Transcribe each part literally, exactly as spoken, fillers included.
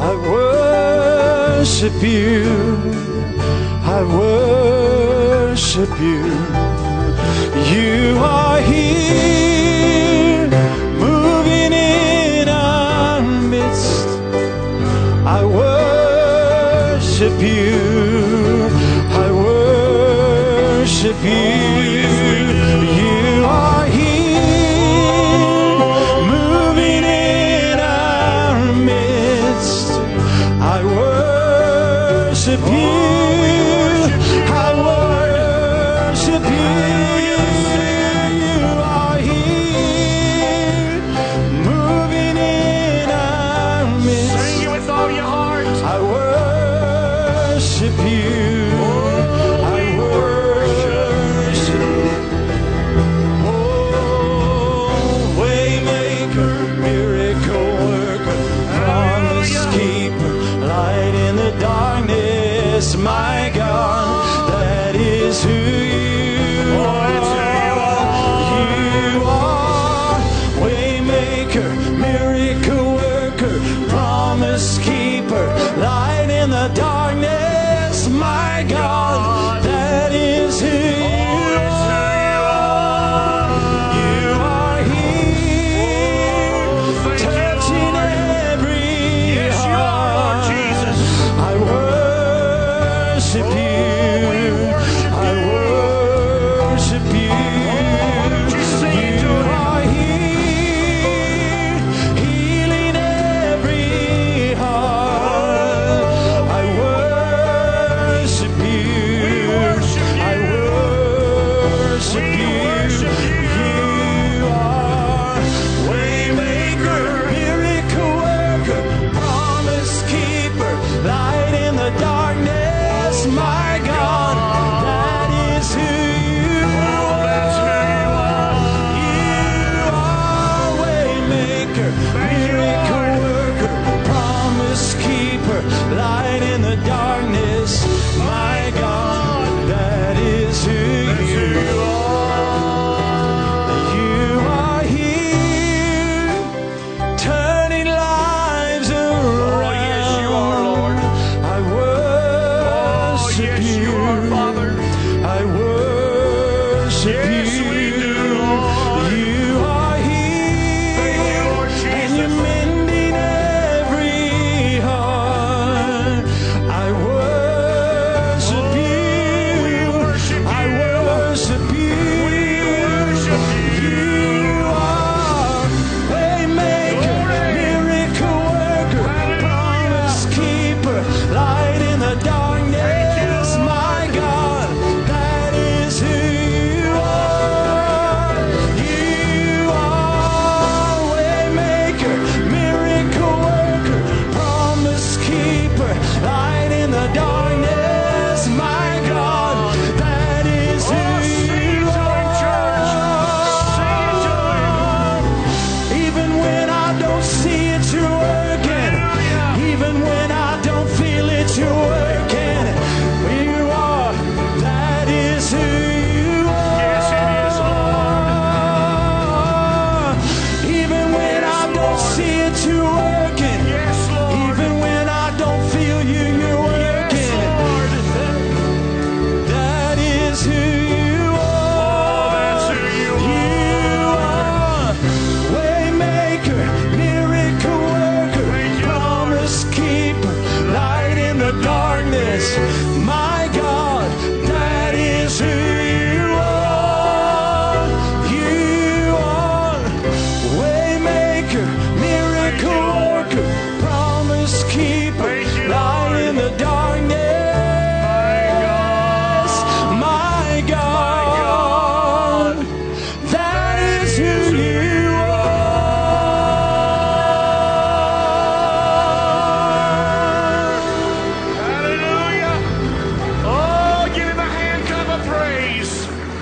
I worship you. I worship you. You are here, moving in our midst. I worship you. I worship you. You are here, moving in our midst. I worship you. I worship you. You are here, moving in our midst. Sing it with all your heart. I worship you. I worship you. Oh, waymaker, miracle worker, promise keeper, light in the darkness, my God, that is who you are. You are waymaker, miracle worker, promise keeper, light in the darkness, my God, that is who you are. You are here, touching every heart. I worship you. I worship you. You are here, healing every heart. I worship you. I worship you. You are waymaker, miracle worker, promise keeper, light in the darkness, my God, that is who you are. You are waymaker, miracle worker, promise keeper, light in the darkness, my God, that is who you are. You are here, turning lives around. Oh, yes, you are, Lord. I Oh, worship yes, you. you are, Father. I worship Yes, you. we do, Lord. You are here, Thank you, Lord and Jesus. you're mending every heart. I worship you. we worship I you. worship you. We worship you. You are waymaker, Glory. miracle worker, Hallelujah. promise keeper, light in the darkness, my God, that is who you are. You are waymaker, miracle worker, promise keeper, light in the darkness, my God, that is who Oh, sing it you to him, church. Sing it to him. are. Even when I don't see it, you're working. Hallelujah. Even when I don't feel it, you're working. You are, that is who you are. Yes, it is, Lord. Even when I don't see it, you're working. Yes, Lord. Even when I don't feel you, you're working. Yes, Lord. That is who you are. Oh, that's who you are. Waymaker, miracle worker, Thank you, promise keeper, light in the darkness. My God, that is who you are. You are waymaker, miracle worker, promise keeper, Thank you, light Lord. in the darkness. My God, that is who you are. Hallelujah. Oh, give him a hand clap of praise.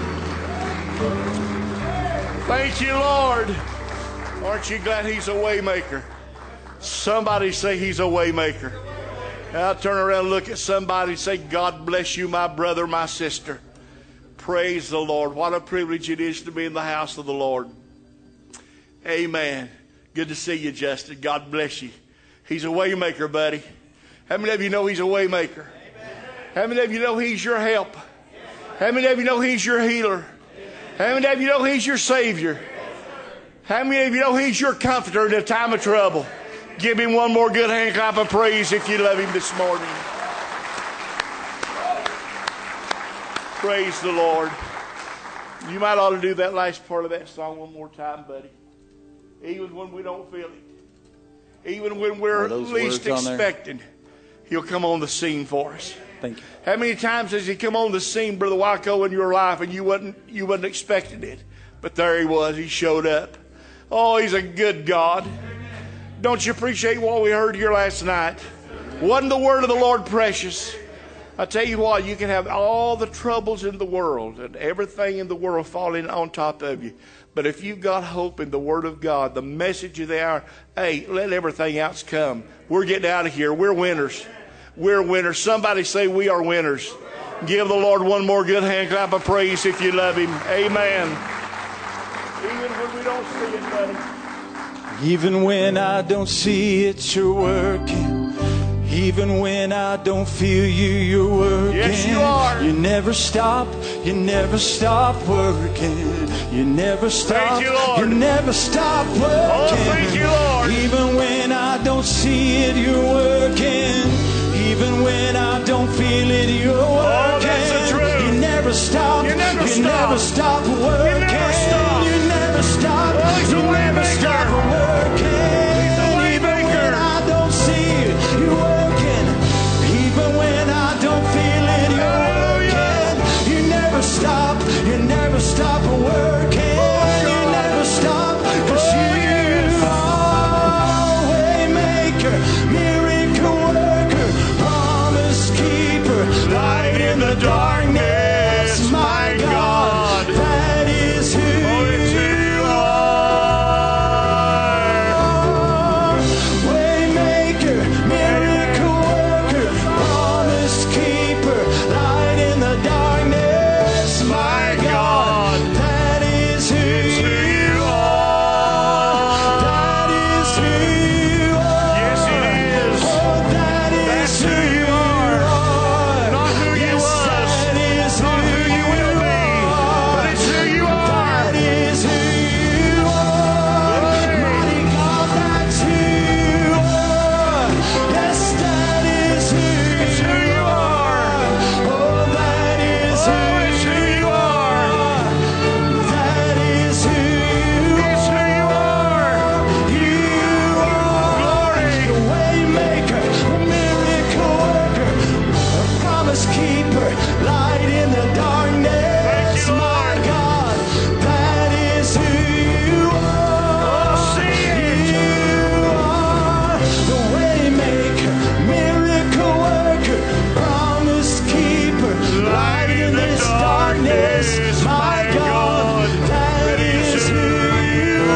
Thank you, Lord. Aren't you glad he's a way maker? Somebody say he's a way maker. Now turn around and look at somebody and say, God bless you, my brother, my sister. Praise the Lord. What a privilege it is to be in the house of the Lord. Amen. Good to see you, Justin. God bless you. He's a way maker, buddy. How many of you know He's a way maker? How many of you know He's your help? How many of you know He's your healer? How many of you know He's your Savior? How many of you know He's your comforter in a time of trouble? Give Him one more good hand clap of praise if you love Him this morning. Praise the Lord. You might ought to do that last part of that song one more time, buddy. Even when we don't feel it. Even when we're least expecting, He'll come on the scene for us. Thank you. How many times has He come on the scene, Brother Waco, in your life and you wasn't, you wasn't expecting it? But there He was. He showed up. Oh, He's a good God. Don't you appreciate what we heard here last night? Wasn't the word of the Lord precious? I tell you what, you can have all the troubles in the world and everything in the world falling on top of you. But if you've got hope in the Word of God, the message of the hour, hey, let everything else come. We're getting out of here. We're winners. We're winners. Somebody say we are winners. Give the Lord one more good hand clap of praise if you love Him. Amen. Even when we don't see it, buddy. Even when I don't see it, You're working. Even when I don't feel You, You're working. Yes, You are. You never stop. You never stop working. You never stop. Thank You, Lord. You never stop working. Oh, thank You, Lord. Even when I don't see it, You're working. Even when I don't feel it, You're working. Oh, that's the truth. You never stop. You never you stop. never stop working. You never stop. You never stop. Oh, He's a you way never maker. stop working. He's a way Even maker. when I don't see it, You're working. Even when I don't feel it, You're Hallelujah. working. You never stop. You never stop working. Oh, you God. never stop. 'Cause Oh, you yes. are way maker, miracle worker, promise keeper, light in the darkness. My God, that is who Oh, it's who You are. Waymaker, miracle worker, promise keeper, light in the darkness. My God, that is who It's who You are. that is who you are. Yes, it is. Oh, that is That's who who You are. are. Not who You Yes, was. that is Not who You will be. But it's who You are. That is who you are. Hey. Mighty God, that's who you are. Yes, that is who It's who You are. Oh, that is who Oh, it's who You are. That is who you It's who You are. You are Glory. the waymaker, the miracle worker, a promise keeper, light in the darkness. Thank you, My Lord. God, that is who you are. Oh, see it. You are the waymaker, miracle worker, promise keeper, light in this darkness. My God, that is who you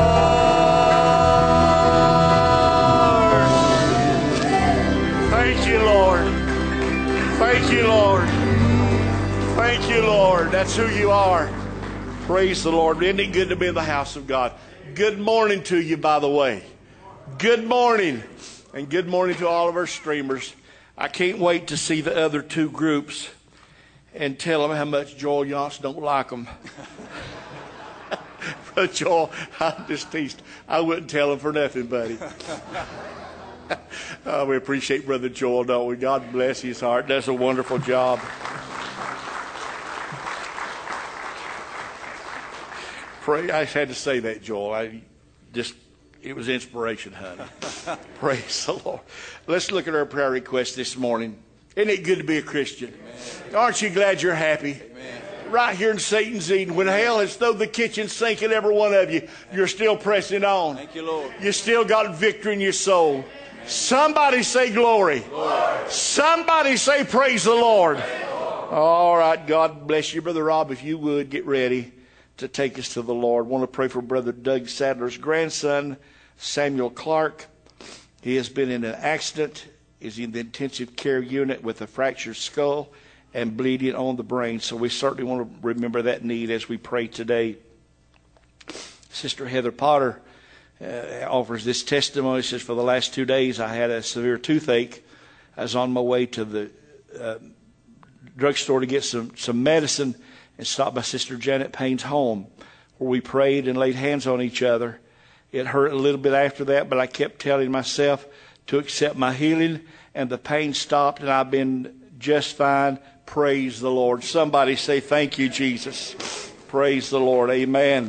are. Thank You, Lord. Thank You, Lord. Thank You, Lord. That's who You are. Praise the Lord. Isn't it good to be in the house of God? Good morning to you, by the way. Good morning. And good morning to all of our streamers. I can't wait to see the other two groups and tell them how much Joel Yance don't like them. But Joel, I'm just teased. I wouldn't tell him for nothing, buddy. Oh, we appreciate Brother Joel, don't we? God bless his heart. Does a wonderful job. Pray. I just had to say that, Joel. I just, it was inspiration, honey. Praise the Lord. Let's look at our prayer request this morning. Isn't it good to be a Christian? Amen. Aren't you glad you're happy? Amen. Right here in Satan's Eden, when hell has thrown the kitchen sink at every one of you, you're still pressing on. Thank you, Lord. You still got victory in your soul. Amen. Somebody say glory. Glory. Somebody say praise the Lord. Praise Lord. All right, God bless you. Brother Rob, if you would, get ready to take us to the Lord. I want to pray for Brother Doug Sadler's grandson, Samuel Clark. He has been in an accident, is in the intensive care unit with a fractured skull and bleeding on the brain. So we certainly want to remember that need as we pray today. Sister Heather Potter uh, offers this testimony. He says, for the last two days I had a severe toothache. I was on my way to the uh, drugstore to get some, some medicine and stopped by Sister Janet Payne's home, where we prayed and laid hands on each other. It hurt a little bit after that, but I kept telling myself to accept my healing, and the pain stopped, and I've been just fine. Praise the Lord. Somebody say, thank you, Jesus. Praise the Lord. Amen.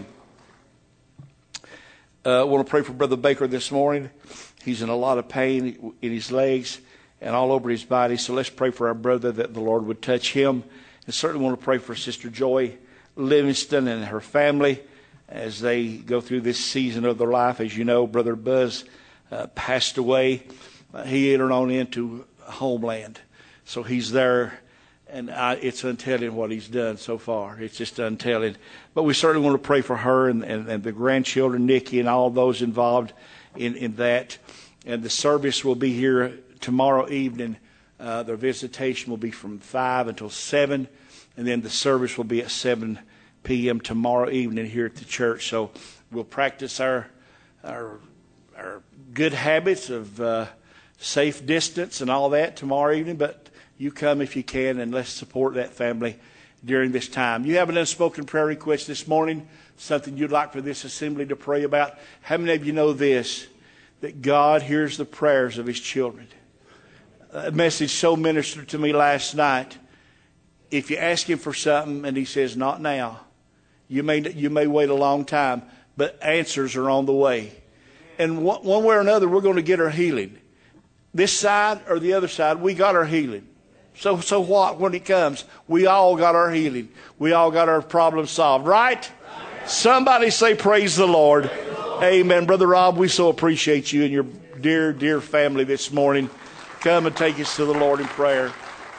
Uh, I want to pray for Brother Baker this morning. He's in a lot of pain in his legs and all over his body. So let's pray for our brother that the Lord would touch him. And certainly want to pray for Sister Joy Livingston and her family as they go through this season of their life. As you know, Brother Buzz uh, passed away. Uh, he entered on into homeland. So he's there, and I, it's untelling what he's done so far. It's just untelling. But we certainly want to pray for her and, and, and the grandchildren, Nikki, and all those involved in, in that. And the service will be here tomorrow evening. Uh, their visitation will be from five until seven, and then the service will be at seven p.m. tomorrow evening here at the church. So we'll practice our our, our good habits of uh, safe distance and all that tomorrow evening, but you come if you can, and let's support that family during this time. You have an unspoken prayer request this morning, something you'd like for this assembly to pray about. How many of you know this, that God hears the prayers of his children? A message so ministered to me last night. If you ask him for something and he says, not now, you may, you may wait a long time, but answers are on the way. And one, one way or another, we're going to get our healing. This side or the other side, we got our healing. So so what when it comes? We all got our healing. We all got our problem solved, right? right. Somebody say, praise the Lord. Praise the Lord. Amen. Brother Rob, we so appreciate you and your dear, dear family this morning. Come and take us to the Lord in prayer.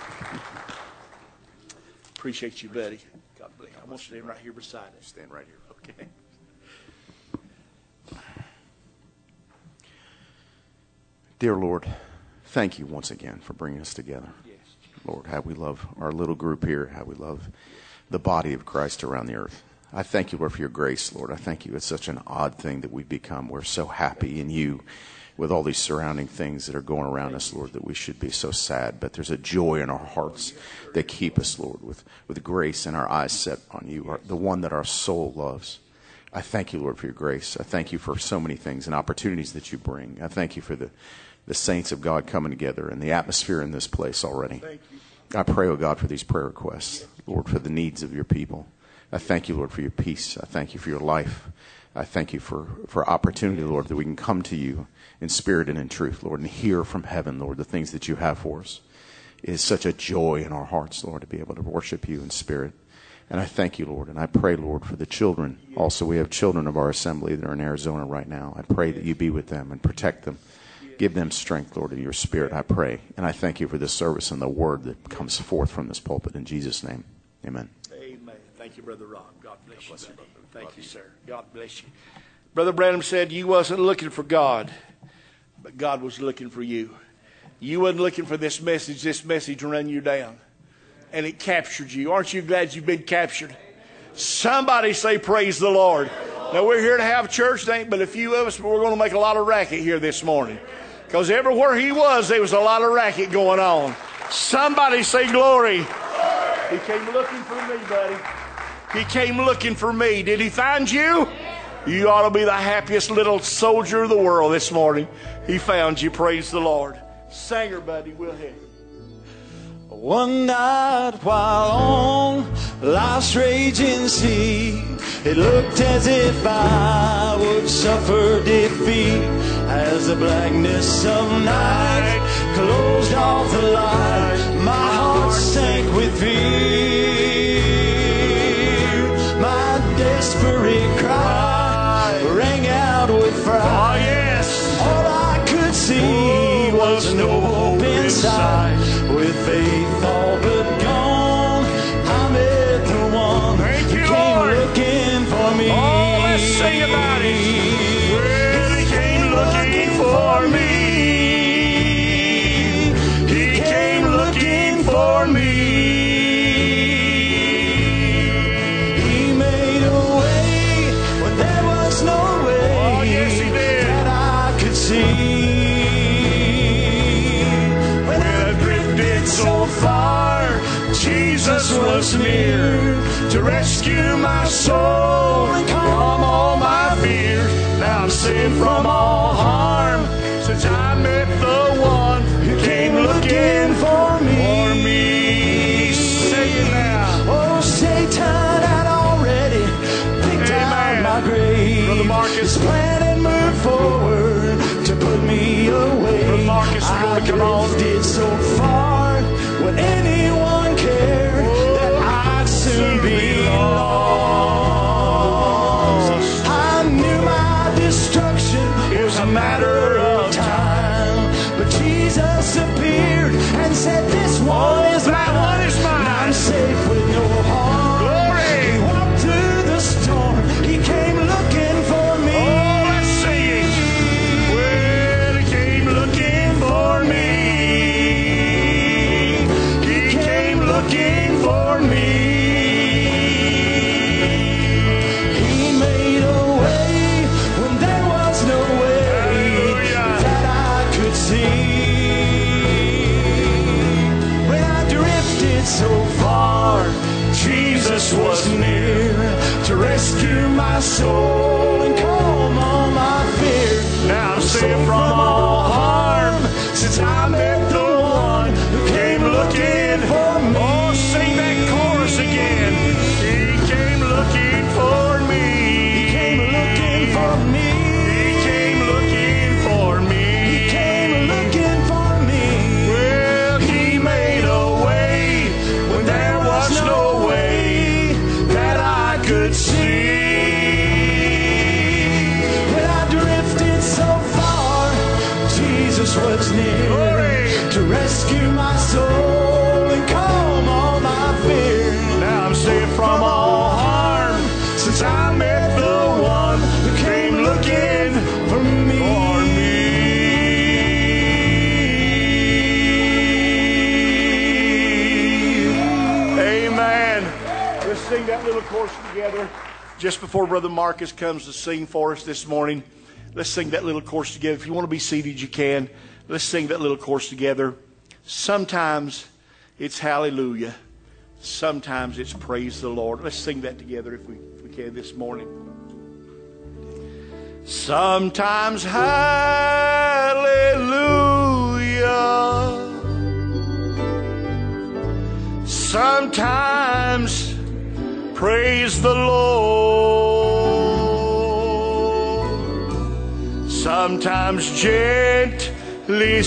Appreciate you, buddy. God bless you. I'm going to stand right here beside us. Stand right here. Okay. Dear Lord, thank you once again for bringing us together. Yes. Lord, how we love our little group here, how we love the body of Christ around the earth. I thank you, Lord, for your grace, Lord. I thank you. It's such an odd thing that we've become. We're so happy in you with all these surrounding things that are going around us, Lord, that we should be so sad. But there's a joy in our hearts that keep us, Lord, with, with grace and our eyes set on you, our, the one that our soul loves. I thank you, Lord, for your grace. I thank you for so many things and opportunities that you bring. I thank you for the the saints of God coming together and the atmosphere in this place already. I pray, oh God, for these prayer requests, Lord, for the needs of your people. I thank you, Lord, for your peace. I thank you for your life. I thank you for, for opportunity, Lord, that we can come to you in spirit and in truth, Lord, and hear from heaven, Lord, the things that you have for us. It is such a joy in our hearts, Lord, to be able to worship you in spirit. And I thank you, Lord, and I pray, Lord, for the children. Also, we have children of our assembly that are in Arizona right now. I pray that you be with them and protect them. Give them strength, Lord, in your spirit, I pray. And I thank you for this service and the word that comes forth from this pulpit. In Jesus' name, amen. Amen. Thank you, Brother Rob. God bless, God bless you, brother. Thank Love you, you, sir. God bless you. Brother Branham said you wasn't looking for God, but God was looking for you. You wasn't looking for this message. This message ran you down, and it captured you. Aren't you glad you've been captured? Somebody say, praise the Lord. Now, we're here to have church, ain't but a few of us, but we're going to make a lot of racket here this morning. Because everywhere he was, there was a lot of racket going on. Somebody say glory. He came looking for me, buddy. He came looking for me. Did he find you? You ought to be the happiest little soldier of the world this morning. He found you. Praise the Lord. Singer, buddy, we'll hear you. One night while on life's raging sea, it looked as if I would suffer defeat, as the blackness of night closed off the light. My heart sank with fear. My desperate cry rang out with fright. Oh, yes. All I could see was no hope in sight. With faith all but gone, I met the one Thank you, who came Lord. looking for me. Oh, let's sing about it. Well, he came looking for me. He came looking for me. He made a way when there was no way. Oh, yes, he did. Jesus was near to rescue my soul from all my fears. Now I'm safe from all harm since I met the one who came looking for me. For me. Say it now. Oh, Satan had already picked out my grave. Brother Marcus. His plan and moved forward to put me away. Brother Marcus, you're going to come on. I drifted so far, would anyone care that I'd soon be lost? I knew my destruction was a matter of time, but Jesus appeared and said, this one is mine. That one is mine. And I'm safe with no harm. Glory. He walked through the storm. He came looking for me. Oh, let's sing it. Well, he came looking for me. He came looking for me. He made a way when there was no way. Hallelujah. That I could see. When I drifted so far, Jesus was near to rescue my soul and calm all my fear. Now I'm safe from all harm since I met the one who came looking for me. Oh, sing that chorus again. He came looking for me. He came looking for me. He came looking for me. He came looking for me. Well, he made a way when there was no way that I could see. When I drifted so far, Jesus was near Glory. to rescue my soul and calm all my fear. Now I'm safe from all harm since I met the one who came looking for me. For me. Amen. Let's sing that little chorus together. Just before Brother Marcus comes to sing for us this morning, let's sing that little chorus together. If you want to be seated, you can. Let's sing that little chorus together. Sometimes it's hallelujah. Sometimes it's praise the Lord. Let's sing that together if we, if we can this morning. Sometimes hallelujah. Sometimes praise the Lord. Sometimes gently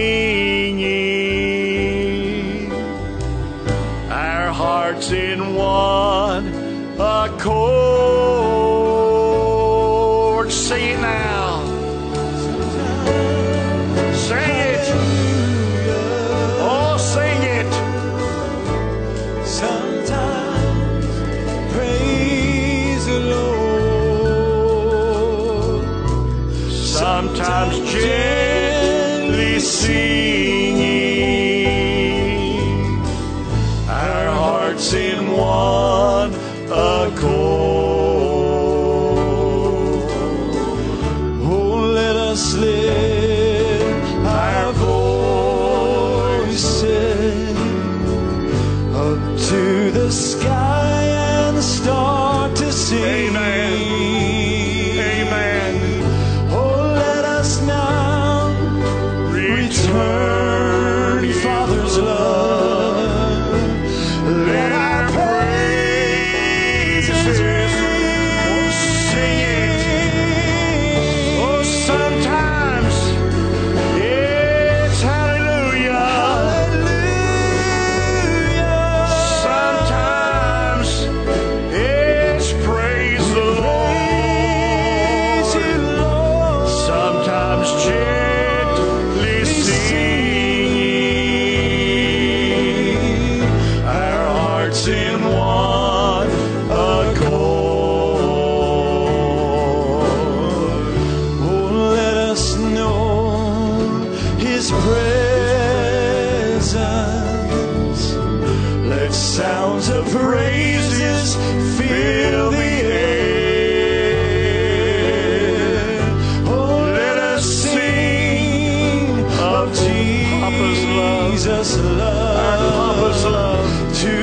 singing, our hearts in one accord. Sing it now. Sing it. Oh, sing it. Sometimes praise the Lord. Sometimes gently singing, our hearts in one accord. Oh, let us lift our voices up to the sky and start to sing. Amen. Amen. Oh, let us now return Father's love. Let our praises ring. Sing it. Oh, sometimes it's hallelujah. Hallelujah. Sometimes it's praise the Lord. Sometimes gently singing, our hearts in one accord. Oh, let us know His presence. Let sounds of praises fill the air. Oh, let us sing of Jesus' love, our Papa's love to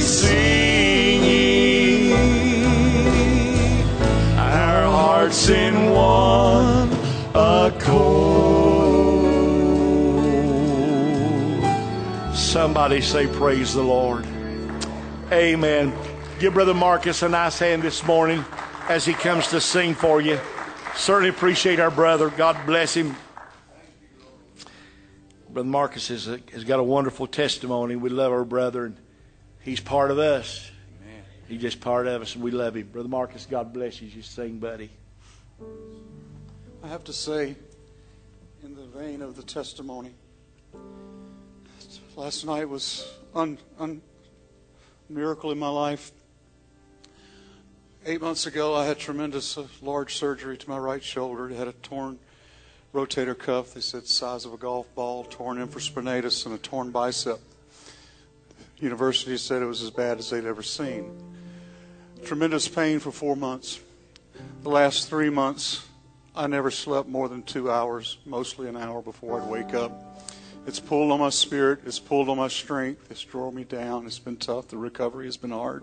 singing, our hearts in one accord. Somebody say, praise the Lord. Amen. Give Brother Marcus a nice hand this morning as he comes to sing for you. Certainly appreciate our brother. God bless him. Brother Marcus has, a, has got a wonderful testimony. We love our brother, and he's part of us. Amen. He's just part of us, and we love him. Brother Marcus, God bless you. You sing, buddy. I have to say, in the vein of the testimony, last night was un, un miracle in my life. Eight months ago, I had tremendous uh, large surgery to my right shoulder. It had a torn rotator cuff. They said the size of a golf ball, torn infraspinatus, and a torn bicep. The university said it was as bad as they'd ever seen. Tremendous pain for four months. The last three months, I never slept more than two hours, mostly an hour before I'd wake up. It's pulled on my spirit. It's pulled on my strength. It's drove me down. It's been tough. The recovery has been hard.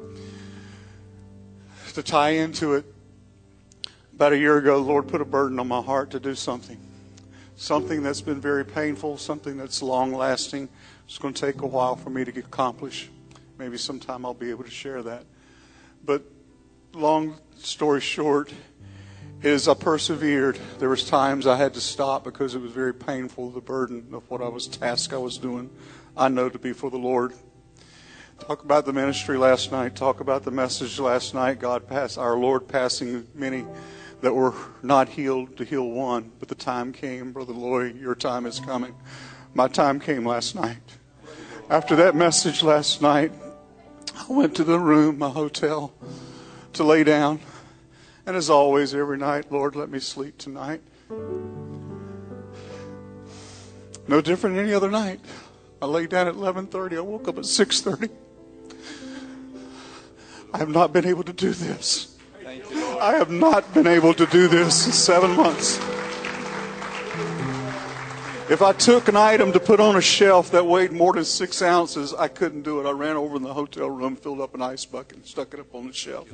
To tie into it, about a year ago, the Lord put a burden on my heart to do something. Something that's been very painful, something that's long-lasting. It's going to take a while for me to accomplish. Maybe sometime I'll be able to share that. But long story short is I persevered. There was times I had to stop because it was very painful, the burden of what I was tasked I was doing. I know to be for the Lord. Talk about the ministry last night. Talk about the message last night. God passed, our Lord passing many that were not healed to heal one. But the time came, Brother Lloyd, your time is coming. My time came last night. After that message last night, I went to the room, my hotel, to lay down. And as always, every night, Lord, let me sleep tonight. No different than any other night. I laid down at eleven thirty. I woke up at six thirty. I have not been able to do this. Thank you, Lord. I have not been able to do this in seven months. If I took an item to put on a shelf that weighed more than six ounces, I couldn't do it. I ran over in the hotel room, filled up an ice bucket, and stuck it up on the shelf.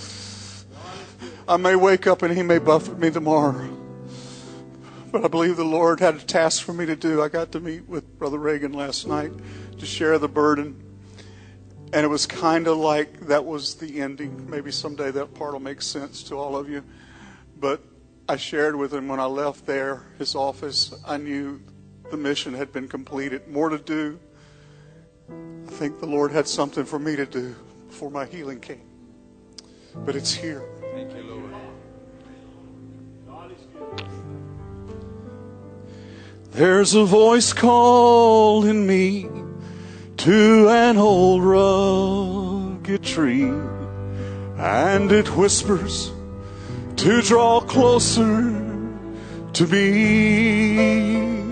I may wake up and he may buffet me tomorrow. But I believe the Lord had a task for me to do. I got to meet with Brother Reagan last night to share the burden. And it was kind of like that was the ending. Maybe someday that part will make sense to all of you. But I shared with him when I left there, his office, I knew the mission had been completed. More to do. I think the Lord had something for me to do before my healing came. But it's here. Thank you, Lord. There's a voice calling me to an old rugged tree, and it whispers to draw closer to me.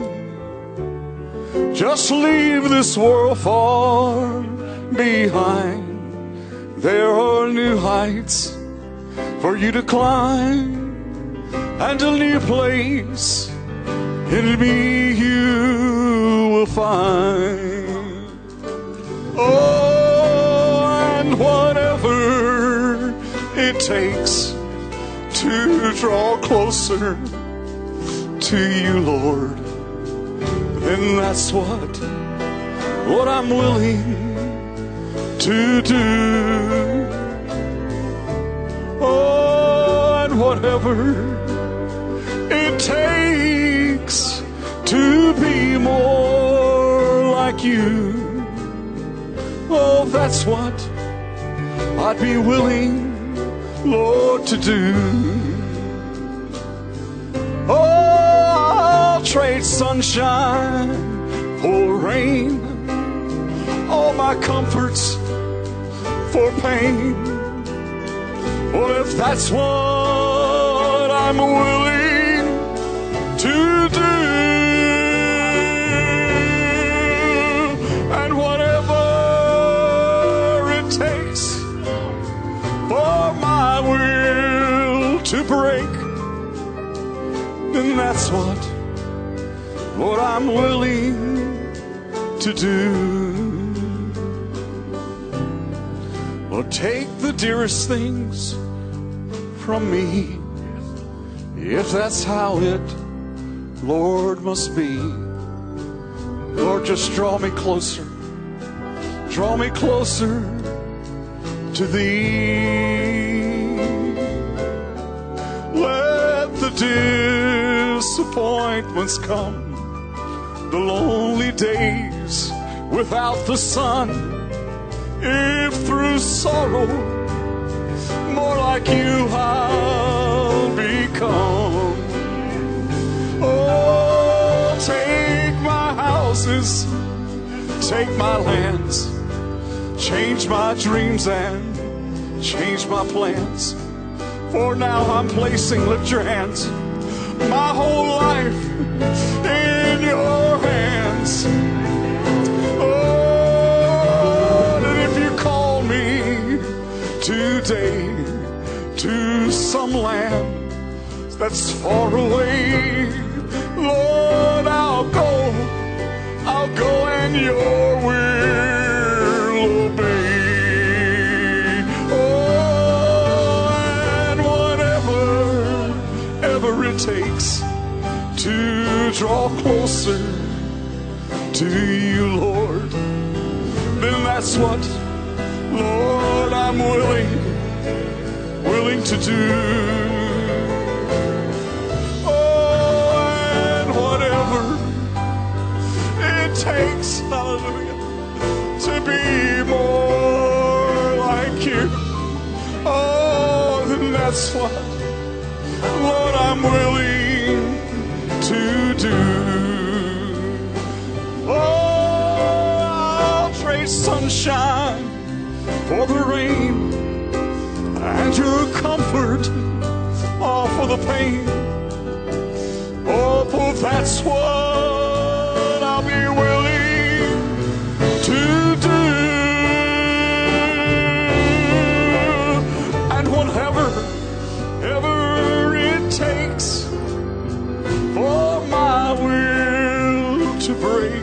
Just leave this world far behind. There are new heights for you to climb, and a new place in me you will find. Oh, and whatever it takes to draw closer to you, Lord, then that's what, what I'm willing to do. Oh, and whatever it takes to be more like you, oh, that's what I'd be willing, Lord, to do. Oh, I'll trade sunshine for rain, all my comforts for pain. Well, if that's what I'm willing to do, and whatever it takes for my will to break, then that's what, what I'm willing to do. or take the dearest things from me. If that's how it, Lord, must be, Lord, just draw me closer, draw me closer to Thee. Let the disappointments come, the lonely days without the sun. If through sorrow more like You I'll become. Oh, take my houses, take my lands, change my dreams and change my plans. For now I'm placing, lift your hands, my whole life in Your hands. Oh, and if You call me today to some land that's far away, Lord, I'll go, I'll go and Your will obey. Oh, and whatever, ever it takes to draw closer to You, Lord, then that's what, Lord, I'm willing, willing to do. Takes, hallelujah, to be more like You. Oh, then that's what, Lord, I'm willing to do. Oh, I'll trade sunshine for the rain and Your comfort all for the pain. Oh, for that's what I'll be willing to do. And whatever, ever it takes for my will to break,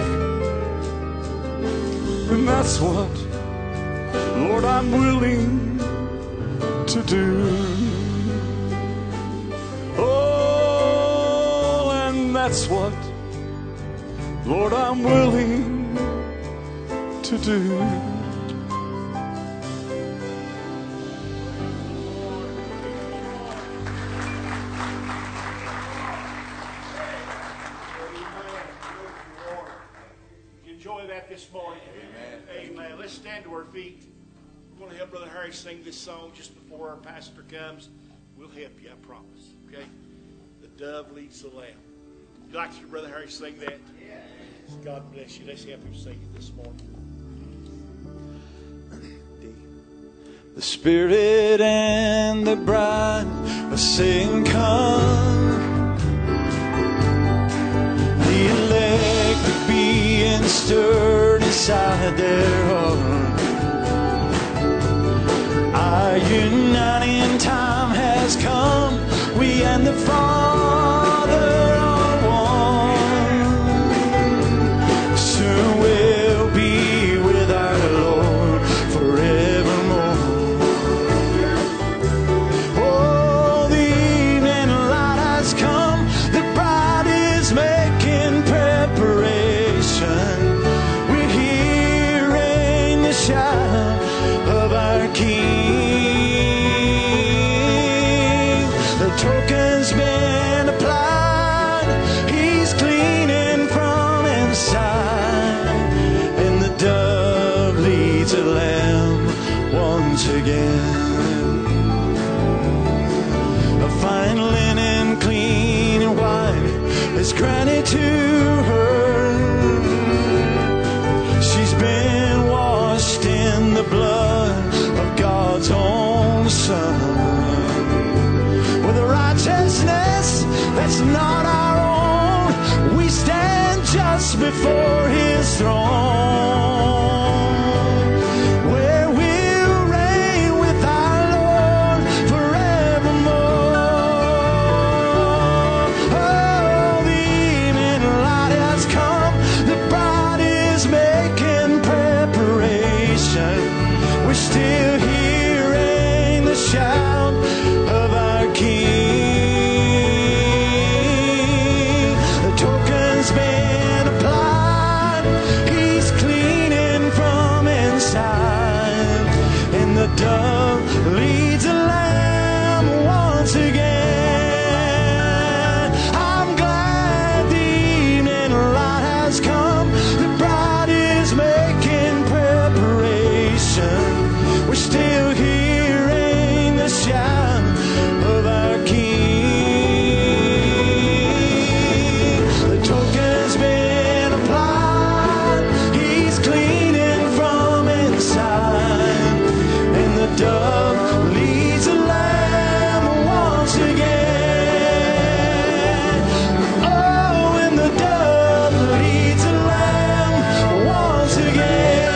and that's what, Lord, I'm willing to do. Oh, and that's what, Lord, I'm willing to do. Enjoy that this morning. Amen. Amen. Let's stand to our feet. We're going to help Brother Harry sing this song just before our pastor comes. We'll help you, I promise. Okay? The dove leads the lamb. Would you like to hear Brother Harry sing that? Yeah. God bless you. Let's help him sing it this morning. The Spirit and the bride are saying, come. The elect are being stirred inside their heart. Our uniting time has come. We and the Father are one. Soon we'll be with our Lord forevermore. Oh, the evening light has come. The bride is making preparation. We're hearing the shout of our King. The token's been applied. He's cleaning from inside, and the dove leads a lamb once again. A fine linen, clean and white, is granted to her. She's been washed in the blood of God's own Son. Righteousness that's not our own, we stand just before His throne, where we'll reign with our Lord forevermore. Oh, the evening light has come. The bride is making preparation. We're still here dove leads the lamb once again. I'm glad the evening light has come. The bride is making preparation. We're still hearing the shout of our King. The token's been applied. He's cleaning from inside. And the dove leads the lamb once again. Oh, and the dove leads the lamb once again.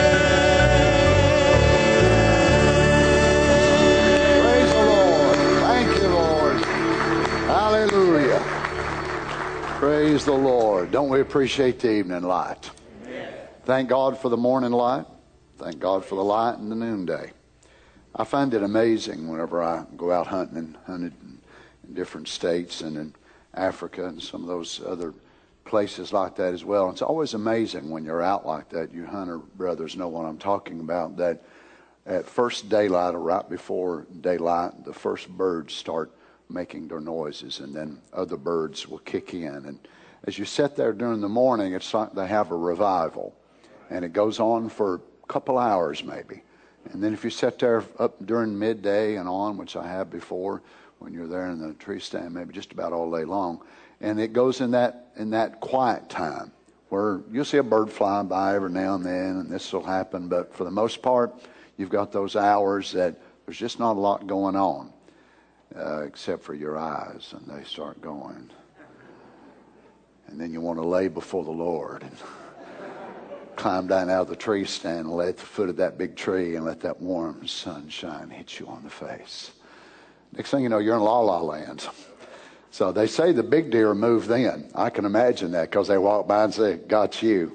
Praise the Lord. Thank you, Lord. Hallelujah. Praise the Lord. Don't we appreciate the evening light? Thank God for the morning light. Thank God for the light in the noonday. I find it amazing whenever I go out hunting and hunted in, in different states and in Africa and some of those other places like that as well. It's always amazing when you're out like that. You hunter brothers know what I'm talking about, that at first daylight or right before daylight, the first birds start making their noises, and then other birds will kick in. And as you sit there during the morning, it's like they have a revival. And it goes on for a couple hours maybe. And then if you sit there up during midday and on, which I have before, when you're there in the tree stand, maybe just about all day long, and it goes in that in that quiet time where you'll see a bird flying by every now and then, and this will happen, but for the most part, you've got those hours that there's just not a lot going on, uh, except for your eyes, and they start going. And then you want to lay before the Lord and climb down out of the tree stand and lay at the foot of that big tree and let that warm sunshine hit you on the face. Next thing you know, you're in La La Land. So they say the big deer move then. I can imagine that because they walk by and say, "Got you."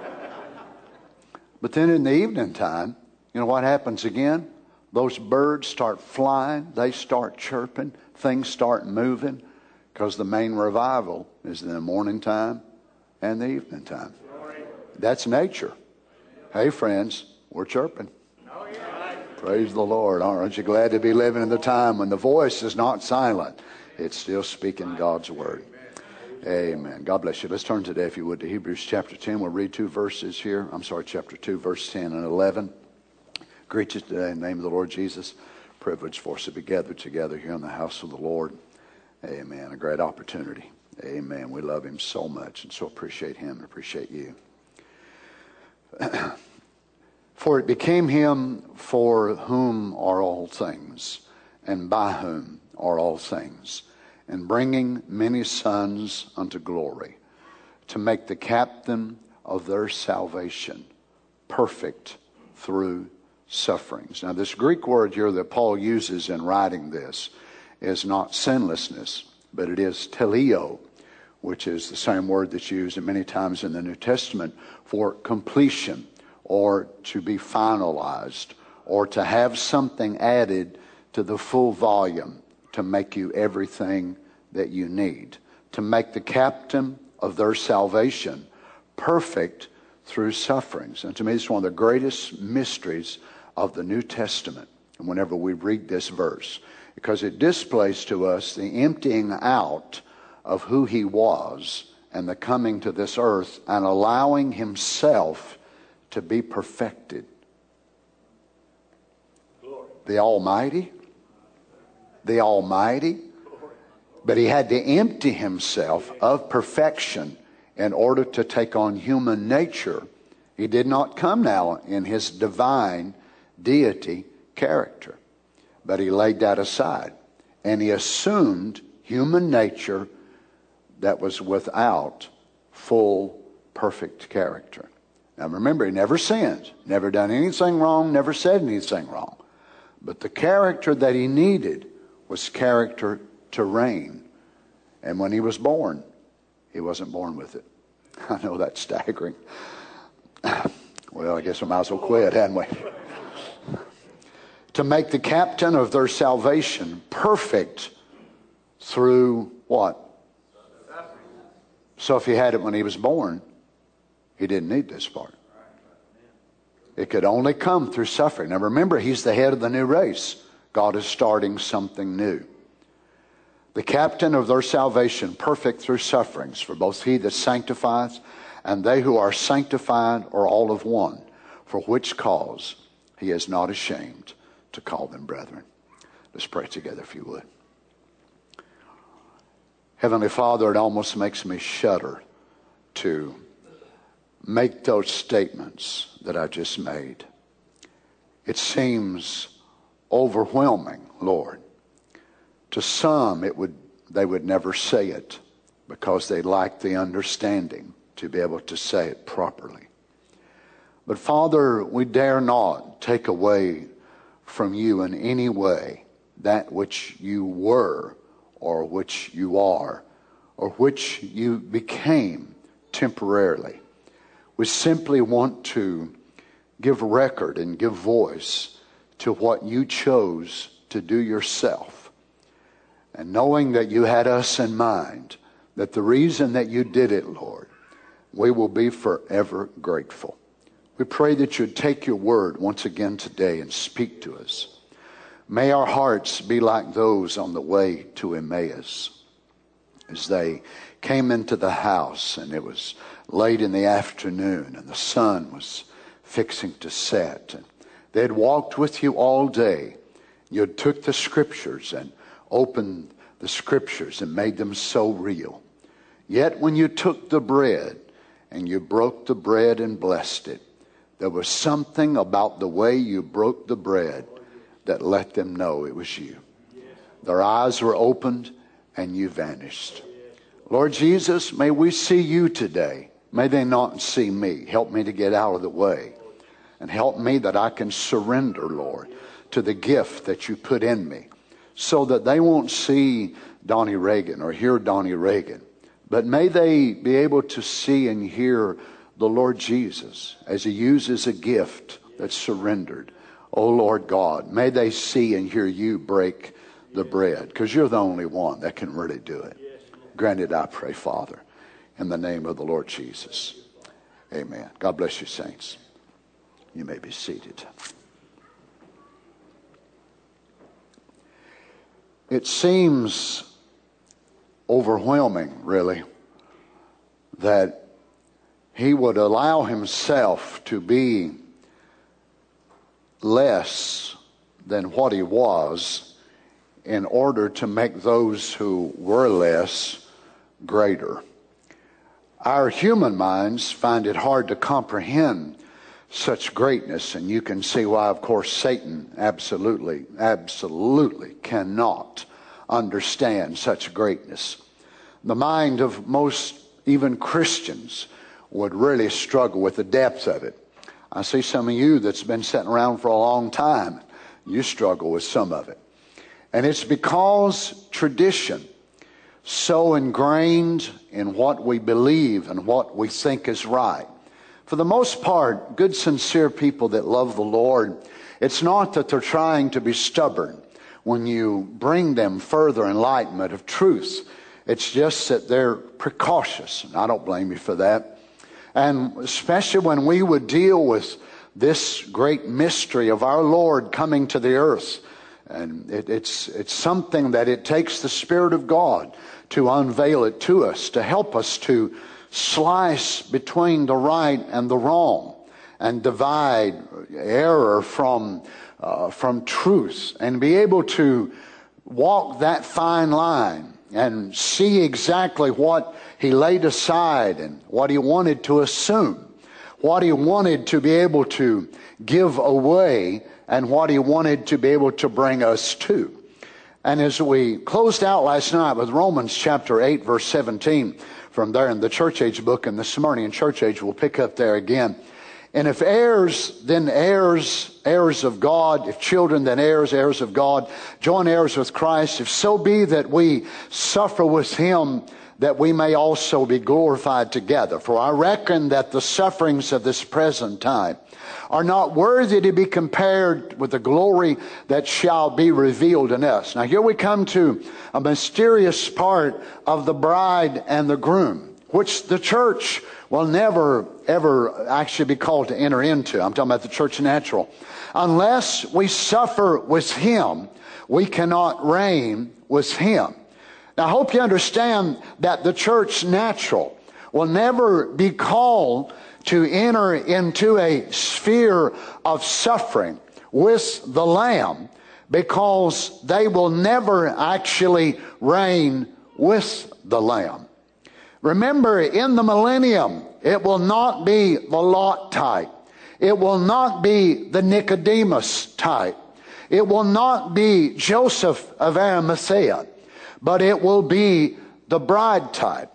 But then in the evening time, you know what happens again? Those birds start flying. They start chirping. Things start moving because the main revival is in the morning time and the evening time. That's nature. Hey, friends, we're chirping. Praise the Lord. Aren't you glad to be living in the time when the voice is not silent? It's still speaking God's word. Amen. God bless you. Let's turn today, if you would, to Hebrews chapter ten. We'll read two verses here. I'm sorry, chapter two, verse ten and eleven. Greet you today in the name of the Lord Jesus. Privilege for us to be gathered together here in the house of the Lord. Amen. A great opportunity. Amen. We love him so much and so appreciate him and appreciate you. For it became him for whom are all things, and by whom are all things, and bringing many sons unto glory, to make the captain of their salvation perfect through sufferings. Now this Greek word here that Paul uses in writing this is not sinlessness, but it is teleo, which is the same word that's used many times in the New Testament for completion, or to be finalized, or to have something added to the full volume to make you everything that you need, to make the captain of their salvation perfect through sufferings. And to me, it's one of the greatest mysteries of the New Testament. And whenever we read this verse, because it displays to us the emptying out of who he was and the coming to this earth and allowing himself to be perfected. Glory. The Almighty, the Almighty, but he had to empty himself of perfection in order to take on human nature. He did not come now in his divine deity character, but he laid that aside and he assumed human nature that was without full, perfect character. Now remember, he never sinned, never done anything wrong, never said anything wrong. But the character that he needed was character to reign. And when he was born, he wasn't born with it. I know that's staggering. Well, I guess we might as well quit, hadn't we? To make the captain of their salvation perfect through what? So if he had it when he was born, he didn't need this part. It could only come through suffering. Now remember, he's the head of the new race. God is starting something new. The captain of their salvation, perfect through sufferings, for both he that sanctifieth and they who are sanctified are all of one, for which cause he is not ashamed to call them brethren. Let's pray together if you would. Heavenly Father, it almost makes me shudder to make those statements that I just made. It seems overwhelming, Lord. To some, it would they would never say it because they lack the understanding to be able to say it properly. But Father, we dare not take away from you in any way that which you were or which you are or which you became temporarily. We simply want to give record and give voice to what you chose to do yourself. And knowing that you had us in mind, that the reason that you did it, Lord, we will be forever grateful. We pray that you'd take your word once again today and speak to us. May our hearts be like those on the way to Emmaus as they came into the house and it was late in the afternoon and the sun was fixing to set. And they had walked with you all day. You had took the scriptures and opened the scriptures and made them so real. Yet when you took the bread and you broke the bread and blessed it, there was something about the way you broke the bread that let them know it was you. Their eyes were opened and you vanished. Lord Jesus, may we see you today. May they not see me. Help me to get out of the way. And help me that I can surrender, Lord, to the gift that you put in me, so that they won't see Donnie Reagan or hear Donnie Reagan. But may they be able to see and hear the Lord Jesus as he uses a gift that's surrendered. Oh, Lord God, may they see and hear you break the bread, because you're the only one that can really do it. Grant it, I pray, Father, in the name of the Lord Jesus. Amen. God bless you, saints. You may be seated. It seems overwhelming, really, that he would allow himself to be less than what he was in order to make those who were less greater. Our human minds find it hard to comprehend such greatness, and you can see why, of course, Satan absolutely, absolutely cannot understand such greatness. The mind of most, even Christians, would really struggle with the depth of it. I see some of you that's been sitting around for a long time. You struggle with some of it. And it's because tradition, so ingrained in what we believe and what we think is right. For the most part, good, sincere people that love the Lord, it's not that they're trying to be stubborn when you bring them further enlightenment of truth. It's just that they're precautious. And I don't blame you for that. And especially when we would deal with this great mystery of our Lord coming to the earth. And it, it's, it's something that it takes the Spirit of God to unveil it to us, to help us to slice between the right and the wrong and divide error from, uh, from truth and be able to walk that fine line and see exactly what he laid aside and what he wanted to assume, what he wanted to be able to give away, and what he wanted to be able to bring us to. And as we closed out last night with Romans chapter eight, verse seventeen, from there in the Church Age book, and this morning in Church Age we'll pick up there again. And if heirs, then heirs, heirs of God. If children, then heirs, heirs of God. Joint heirs with Christ. If so be that we suffer with him, that we may also be glorified together. For I reckon that the sufferings of this present time are not worthy to be compared with the glory that shall be revealed in us. Now here we come to a mysterious part of the bride and the groom. which the church will never, ever actually be called to enter into. I'm talking about the church natural. Unless we suffer with Him, we cannot reign with Him. Now, I hope you understand that the church natural will never be called to enter into a sphere of suffering with the Lamb, because they will never actually reign with the Lamb. Remember, in the millennium, it will not be the Lot type. It will not be the Nicodemus type. It will not be Joseph of Arimathea, but it will be the bride type.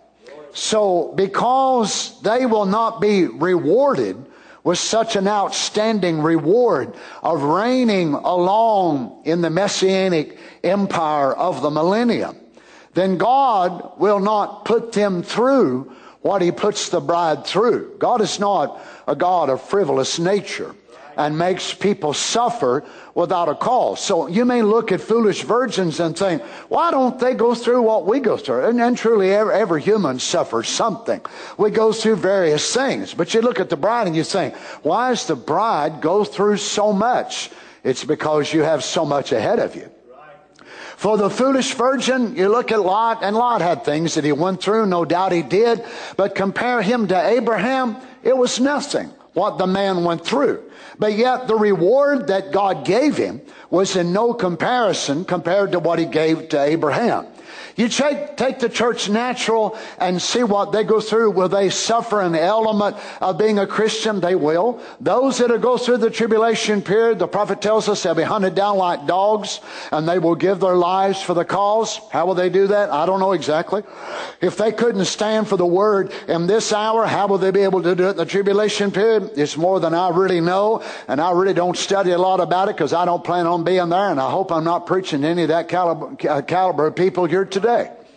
So because they will not be rewarded with such an outstanding reward of reigning along in the Messianic empire of the millennium, then God will not put them through what He puts the bride through. God is not a God of frivolous nature and makes people suffer without a cause. So you may look at foolish virgins and think, why don't they go through what we go through? And, and truly, every, every human suffers something. We go through various things. But you look at the bride and you think, why does the bride go through so much? It's because you have so much ahead of you. For the foolish virgin, you look at Lot, and Lot had things that he went through. No doubt he did. But compare him to Abraham, it was nothing what the man went through. But yet the reward that God gave him was in no comparison compared to what He gave to Abraham. You take, take the church natural and see what they go through. Will they suffer an element of being a Christian? They will. Those that go through the tribulation period, the prophet tells us they'll be hunted down like dogs, and they will give their lives for the cause. How will they do that? I don't know exactly. If they couldn't stand for the word in this hour, how will they be able to do it in the tribulation period? It's more than I really know, and I really don't study a lot about it because I don't plan on being there, and I hope I'm not preaching to any of that caliber, caliber of people here today.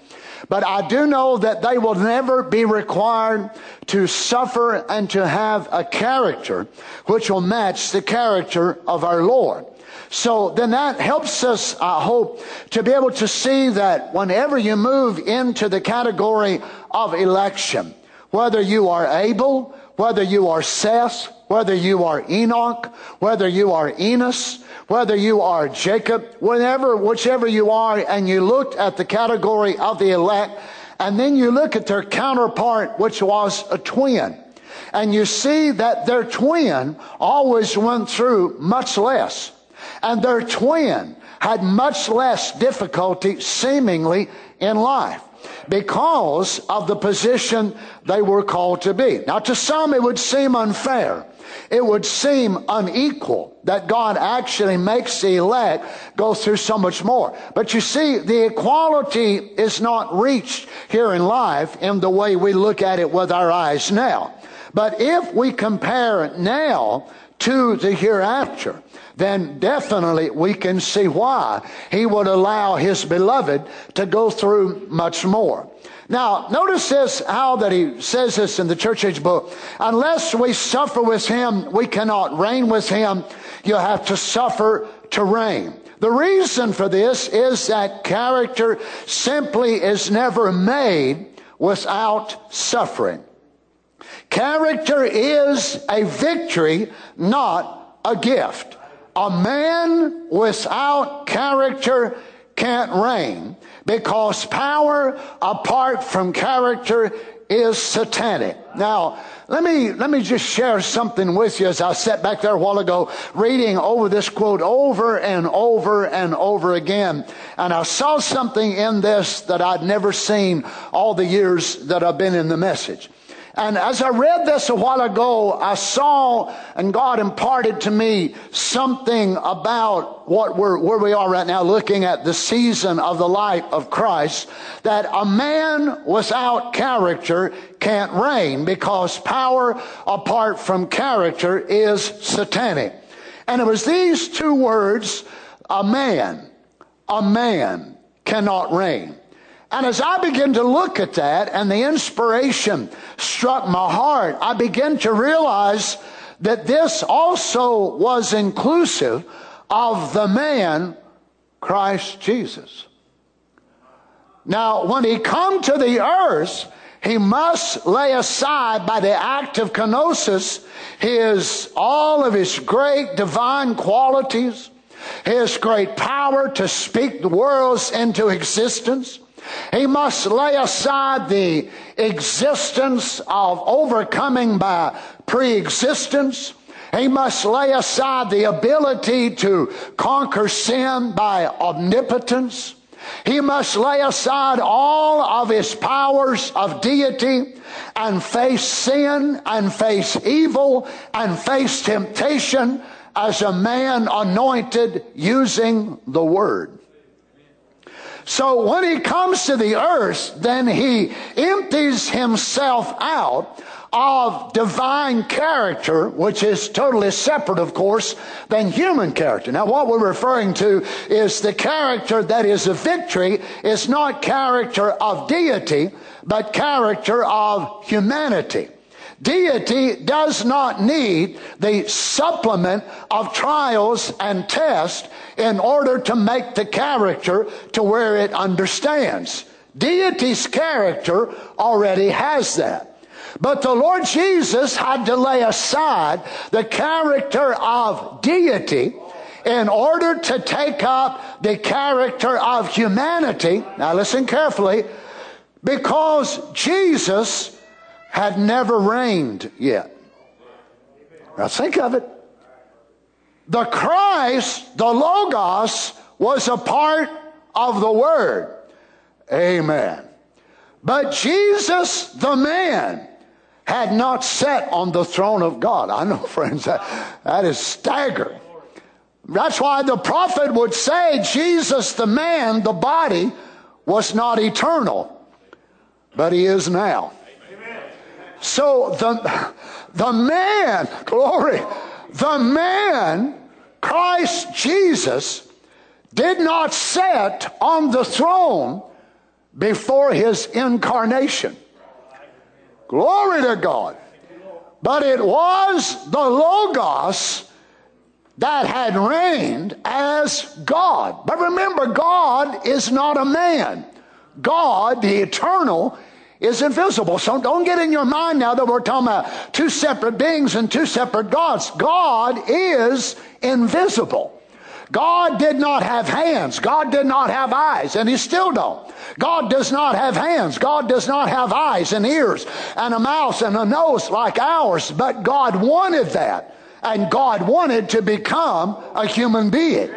But I do know that they will never be required to suffer and to have a character which will match the character of our Lord. So then that helps us, I hope, to be able to see that whenever you move into the category of election, whether you are Abel, whether you are Seth, whether you are Enoch, whether you are Enos, whether you are Jacob, whenever, whichever you are, and you looked at the category of the elect, and then you look at their counterpart, which was a twin, and you see that their twin always went through much less, and their twin had much less difficulty seemingly in life, because of the position they were called to be. Now, to some it would seem unfair. It would seem unequal that God actually makes the elect go through so much more. But you see, the equality is not reached here in life in the way we look at it with our eyes now. But if we compare now to the hereafter, then definitely we can see why He would allow His beloved to go through much more. Now, notice this, how that he says this in the church age book. Unless we suffer with Him, we cannot reign with Him. You have to suffer to reign. The reason for this is that character simply is never made without suffering. Character is a victory, not a gift. A man without character can't reign, because power apart from character is satanic. Now, let me let me just share something with you as I sat back there a while ago reading over this quote over and over and over again. And I saw something in this that I'd never seen all the years that I've been in the message. And as I read this a while ago, I saw, and God imparted to me something about what we're, where we are right now, looking at the season of the life of Christ, that a man without character can't reign, because power apart from character is satanic. And it was these two words, a man, a man cannot reign. And as I began to look at that and the inspiration struck my heart, I began to realize that this also was inclusive of the man, Christ Jesus. Now, when He come to the earth, He must lay aside by the act of kenosis his, all of his great divine qualities, his great power to speak the worlds into existence. He must lay aside the existence of overcoming by pre-existence. He must lay aside the ability to conquer sin by omnipotence. He must lay aside all of his powers of deity and face sin and face evil and face temptation as a man anointed using the Word. So when he comes to the earth, then he empties himself out of divine character, which is totally separate, of course, than human character. Now, what we're referring to is the character that is a victory is not character of deity, but character of humanity. Deity does not need the supplement of trials and tests in order to make the character to where it understands. Deity's character already has that. But the Lord Jesus had to lay aside the character of deity in order to take up the character of humanity. Now listen carefully, because Jesus had never reigned yet. Now think of it. The Christ, the Logos, was a part of the Word. Amen. But Jesus, the man, had not sat on the throne of God. I know, friends, that, that is staggering. That's why the prophet would say Jesus, the man, the body, was not eternal, but he is now. So the, the man, glory, the man, Christ Jesus, did not sit on the throne before his incarnation. Glory to God. But it was the Logos that had reigned as God. But remember, God is not a man. God, the eternal, is invisible. So don't get in your mind now that we're talking about two separate beings and two separate gods. God is invisible. God did not have hands. God did not have eyes, and he still don't. God does not have hands. God does not have eyes and ears and a mouth and a nose like ours, but God wanted that, and God wanted to become a human being.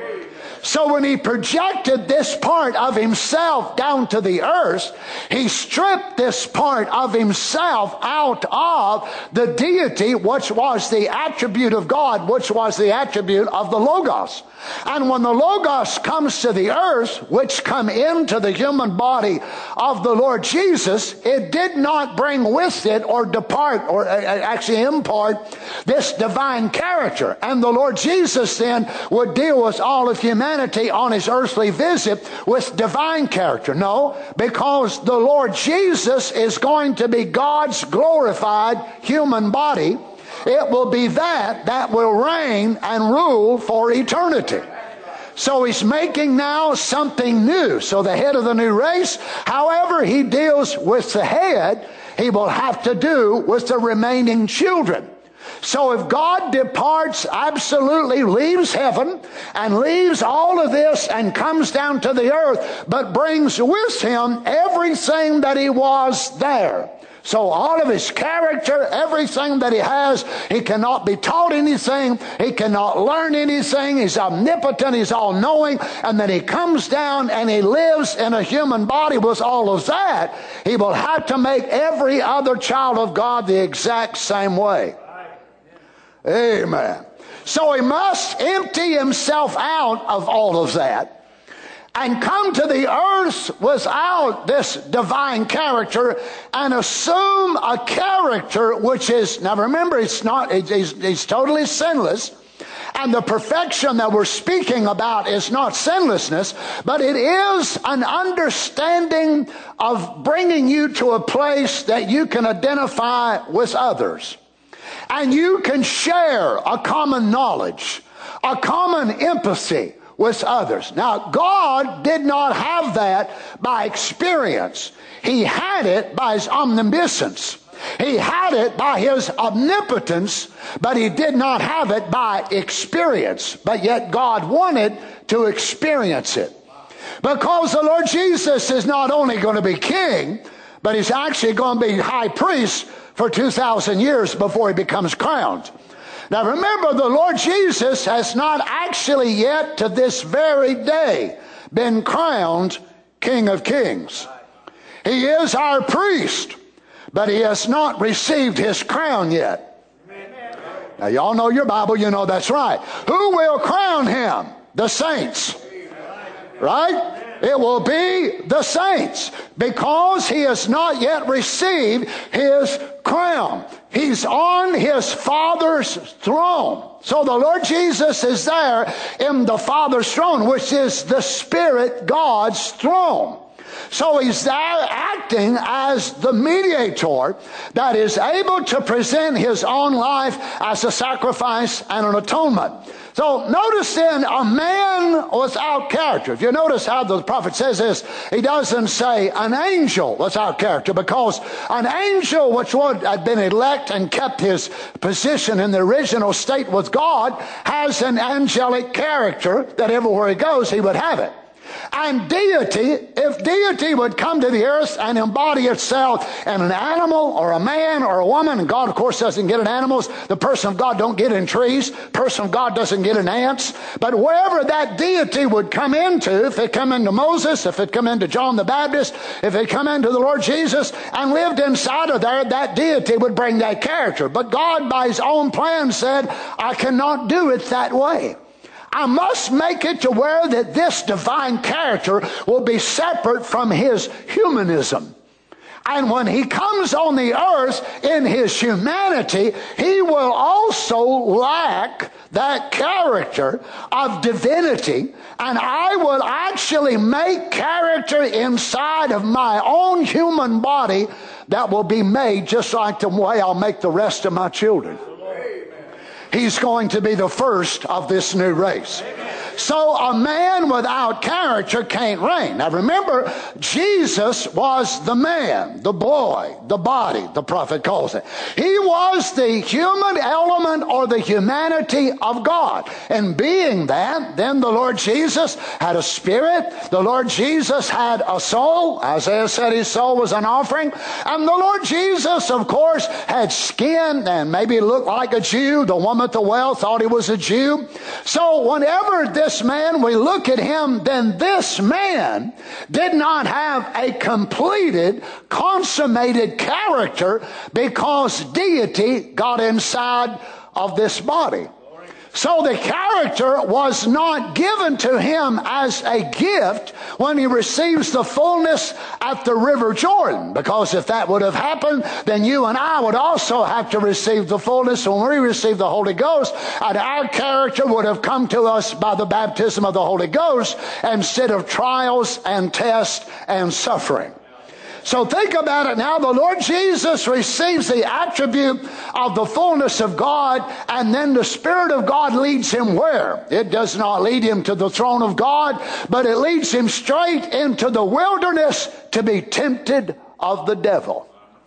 So when he projected this part of himself down to the earth, he stripped this part of himself out of the deity, which was the attribute of God, which was the attribute of the Logos. And when the Logos comes to the earth, which come into the human body of the Lord Jesus, it did not bring with it or depart or actually impart this divine character. And the Lord Jesus then would deal with all of humanity on his earthly visit with divine character. No, because the Lord Jesus is going to be God's glorified human body. It will be that that will reign and rule for eternity. So he's making now something new. So the head of the new race, however he deals with the head, he will have to do with the remaining children. So if God departs, absolutely leaves heaven and leaves all of this and comes down to the earth, but brings with him everything that he was there. So all of his character, everything that he has, he cannot be taught anything. He cannot learn anything. He's omnipotent. He's all-knowing. And then he comes down and he lives in a human body with all of that. He will have to make every other child of God the exact same way. Amen. So he must empty himself out of all of that and come to the earth without this divine character and assume a character which is, now remember, it's not, he's, he's totally sinless. And the perfection that we're speaking about is not sinlessness, but it is an understanding of bringing you to a place that you can identify with others. And you can share a common knowledge, a common empathy with others. Now, God did not have that by experience. He had it by his omniscience. He had it by his omnipotence, but he did not have it by experience. But yet God wanted to experience it. Because the Lord Jesus is not only going to be king, but he's actually going to be high priest for two thousand years before he becomes crowned. Now remember, the Lord Jesus has not actually yet to this very day been crowned King of Kings. He is our priest, but he has not received his crown yet. Now y'all know your Bible, you know that's right. Who will crown him? The saints. Right? It will be the saints, because he has not yet received his crown. He's on his Father's throne. So the Lord Jesus is there in the Father's throne, which is the Spirit God's throne. So he's there acting as the mediator that is able to present his own life as a sacrifice and an atonement. So notice then, a man without character. If you notice how the prophet says this, he doesn't say an angel without character, because an angel which would have been elect and kept his position in the original state with God has an angelic character that everywhere he goes he would have it. And deity, if deity would come to the earth and embody itself in an animal or a man or a woman, and God of course doesn't get in animals, the person of God don't get in trees, person of God doesn't get in ants, but wherever that deity would come into, if it come into Moses, if it come into John the Baptist, if it come into the Lord Jesus and lived inside of there, that deity would bring that character. But God by his own plan said, I cannot do it that way. I must make it to where that this divine character will be separate from his humanism. And when he comes on the earth in his humanity, he will also lack that character of divinity. And I will actually make character inside of my own human body that will be made just like the way I'll make the rest of my children. He's going to be the first of this new race. So a man without character can't reign. Now remember, Jesus was the man, the boy, the body, the prophet calls it. He was the human element or the humanity of God. And being that, then the Lord Jesus had a spirit. The Lord Jesus had a soul. Isaiah said his soul was an offering. And the Lord Jesus, of course, had skin and maybe looked like a Jew. The woman at the well thought he was a Jew. So whenever this This man, we look at him, then this man did not have a completed, consummated character because deity got inside of this body. So the character was not given to him as a gift when he receives the fullness at the River Jordan. Because if that would have happened, then you and I would also have to receive the fullness when we receive the Holy Ghost. And our character would have come to us by the baptism of the Holy Ghost instead of trials and tests and suffering. So think about it now. The Lord Jesus receives the attribute of the fullness of God, and then the Spirit of God leads him where? It does not lead him to the throne of God, but it leads him straight into the wilderness to be tempted of the devil.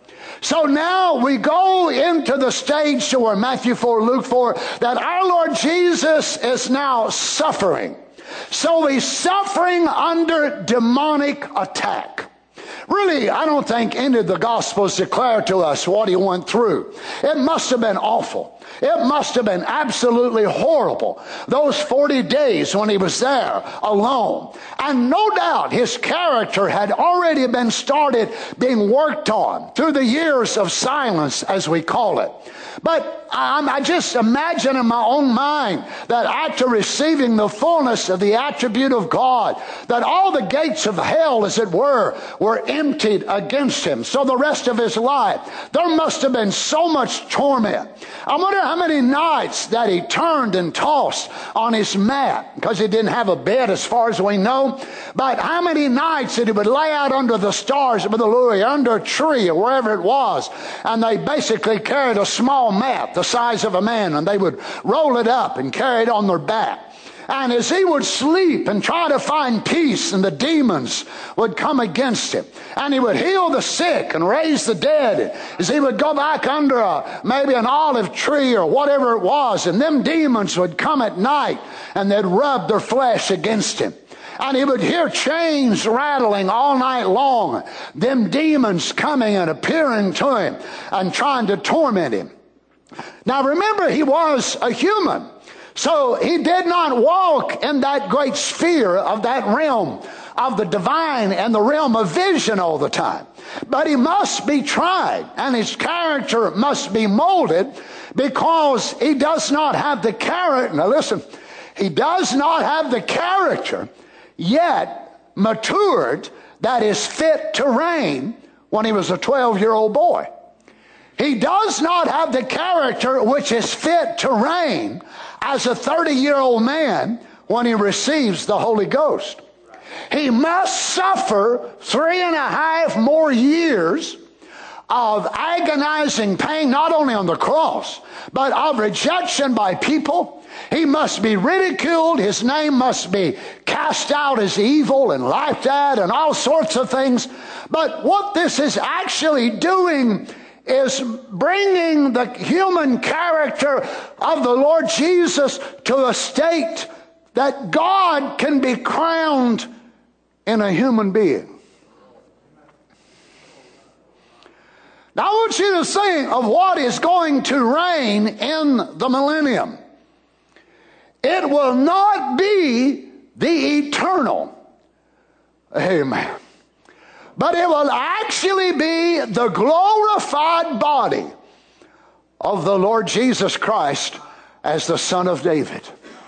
So now we go into the stage to where Matthew four, Luke four, that our Lord Jesus is now suffering. So he's suffering under demonic attack. Really, I don't think any of the Gospels declare to us what he went through. It must have been awful. It must have been absolutely horrible. Those forty days when he was there alone. And no doubt his character had already been started being worked on through the years of silence, as we call it. But I just imagine in my own mind that after receiving the fullness of the attribute of God, that all the gates of hell, as it were, were emptied against him. So the rest of his life, there must have been so much torment. I wonder how many nights that he turned and tossed on his mat, because he didn't have a bed as far as we know. But how many nights that he would lay out under the stars of the Louis, under a tree or wherever it was, and they basically carried a small mat the size of a man, and they would roll it up and carry it on their back. And as he would sleep and try to find peace, and the demons would come against him, and he would heal the sick and raise the dead, as he would go back under a, maybe an olive tree or whatever it was, and them demons would come at night and they'd rub their flesh against him. And he would hear chains rattling all night long, them demons coming and appearing to him and trying to torment him. Now remember, he was a human. So he did not walk in that great sphere of that realm of the divine and the realm of vision all the time. But he must be tried, and his character must be molded, because he does not have the character. Now listen, he does not have the character yet matured that is fit to reign when he was a twelve-year-old boy. He does not have the character which is fit to reign as a thirty-year-old man when he receives the Holy Ghost. He must suffer three and a half more years of agonizing pain, not only on the cross, but of rejection by people. He must be ridiculed. His name must be cast out as evil and laughed at and all sorts of things. But what this is actually doing is bringing the human character of the Lord Jesus to a state that God can be crowned in a human being. Now I want you to think of what is going to reign in the millennium. It will not be the eternal. Amen. But it will actually be the glorified body of the Lord Jesus Christ as the Son of David.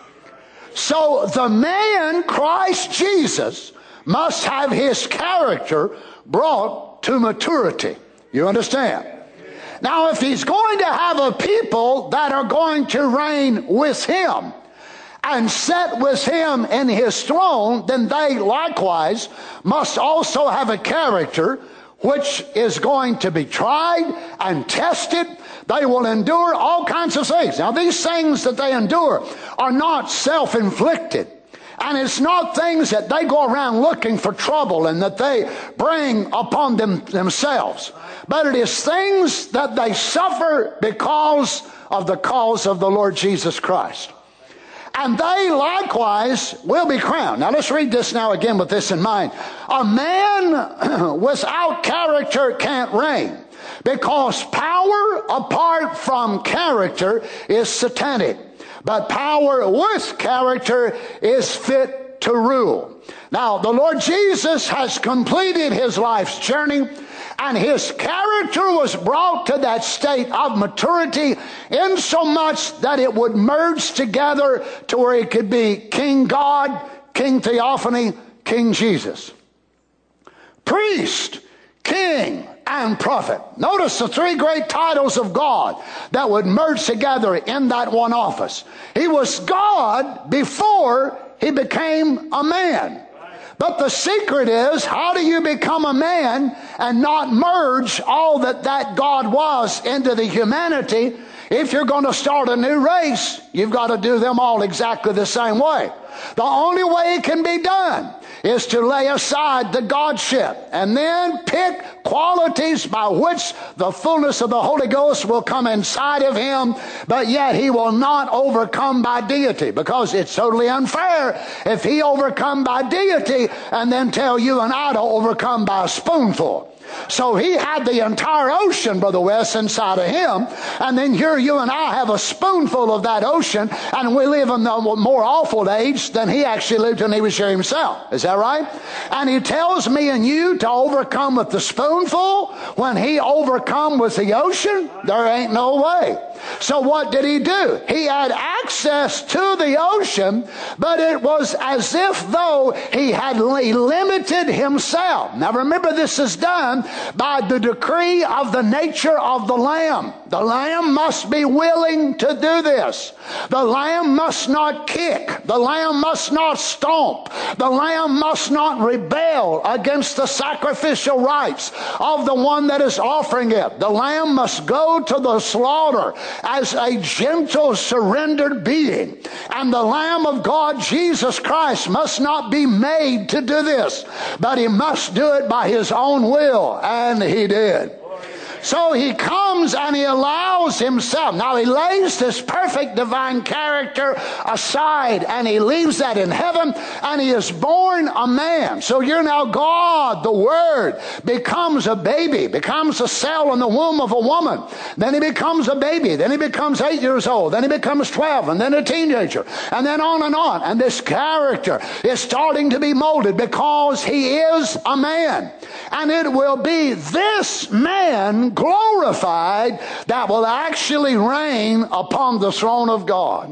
So the man, Christ Jesus, must have his character brought to maturity. You understand? Now, if he's going to have a people that are going to reign with him and sit with him in his throne, then they likewise must also have a character which is going to be tried and tested. They will endure all kinds of things. Now, these things that they endure are not self-inflicted. And it's not things that they go around looking for trouble and that they bring upon them themselves. But it is things that they suffer because of the cause of the Lord Jesus Christ. And they likewise will be crowned. Now let's read this now again with this in mind. A man without character can't reign, because power apart from character is satanic. But power with character is fit to rule. Now, the Lord Jesus has completed his life's journey, and his character was brought to that state of maturity in so much that it would merge together to where it could be King God, King Theophany, King Jesus. Priest, king, and prophet. Notice the three great titles of God that would merge together in that one office. He was God before he became a man. But the secret is, how do you become a man and not merge all that that God was into the humanity? If you're going to start a new race, you've got to do them all exactly the same way. The only way it can be done is to lay aside the Godship and then pick qualities by which the fullness of the Holy Ghost will come inside of him, but yet he will not overcome by deity, because it's totally unfair if he overcome by deity and then tell you and I to overcome by a spoonful. So he had the entire ocean, Brother West, inside of him. And then here you and I have a spoonful of that ocean, and we live in the more awful age than he actually lived when he was here himself. Is that right? And he tells me and you to overcome with the spoonful when he overcome with the ocean? There ain't no way. So what did he do? He had access to the ocean, but it was as if though he had limited himself. Now remember, this is done done by the decree of the nature of the Lamb. The Lamb must be willing to do this. The Lamb must not kick. The Lamb must not stomp. The Lamb must not rebel against the sacrificial rights of the one that is offering it. The Lamb must go to the slaughter as a gentle, surrendered being. And the Lamb of God, Jesus Christ, must not be made to do this, but he must do it by his own will, and he did. So he comes and he allows himself. Now he lays this perfect divine character aside and he leaves that in heaven and he is born a man. So you're now God, the Word, becomes a baby, becomes a cell in the womb of a woman. Then he becomes a baby. Then he becomes eight years old. Then he becomes twelve and then a teenager and then on and on. And this character is starting to be molded because he is a man. And it will be this man glorified that will actually reign upon the throne of God.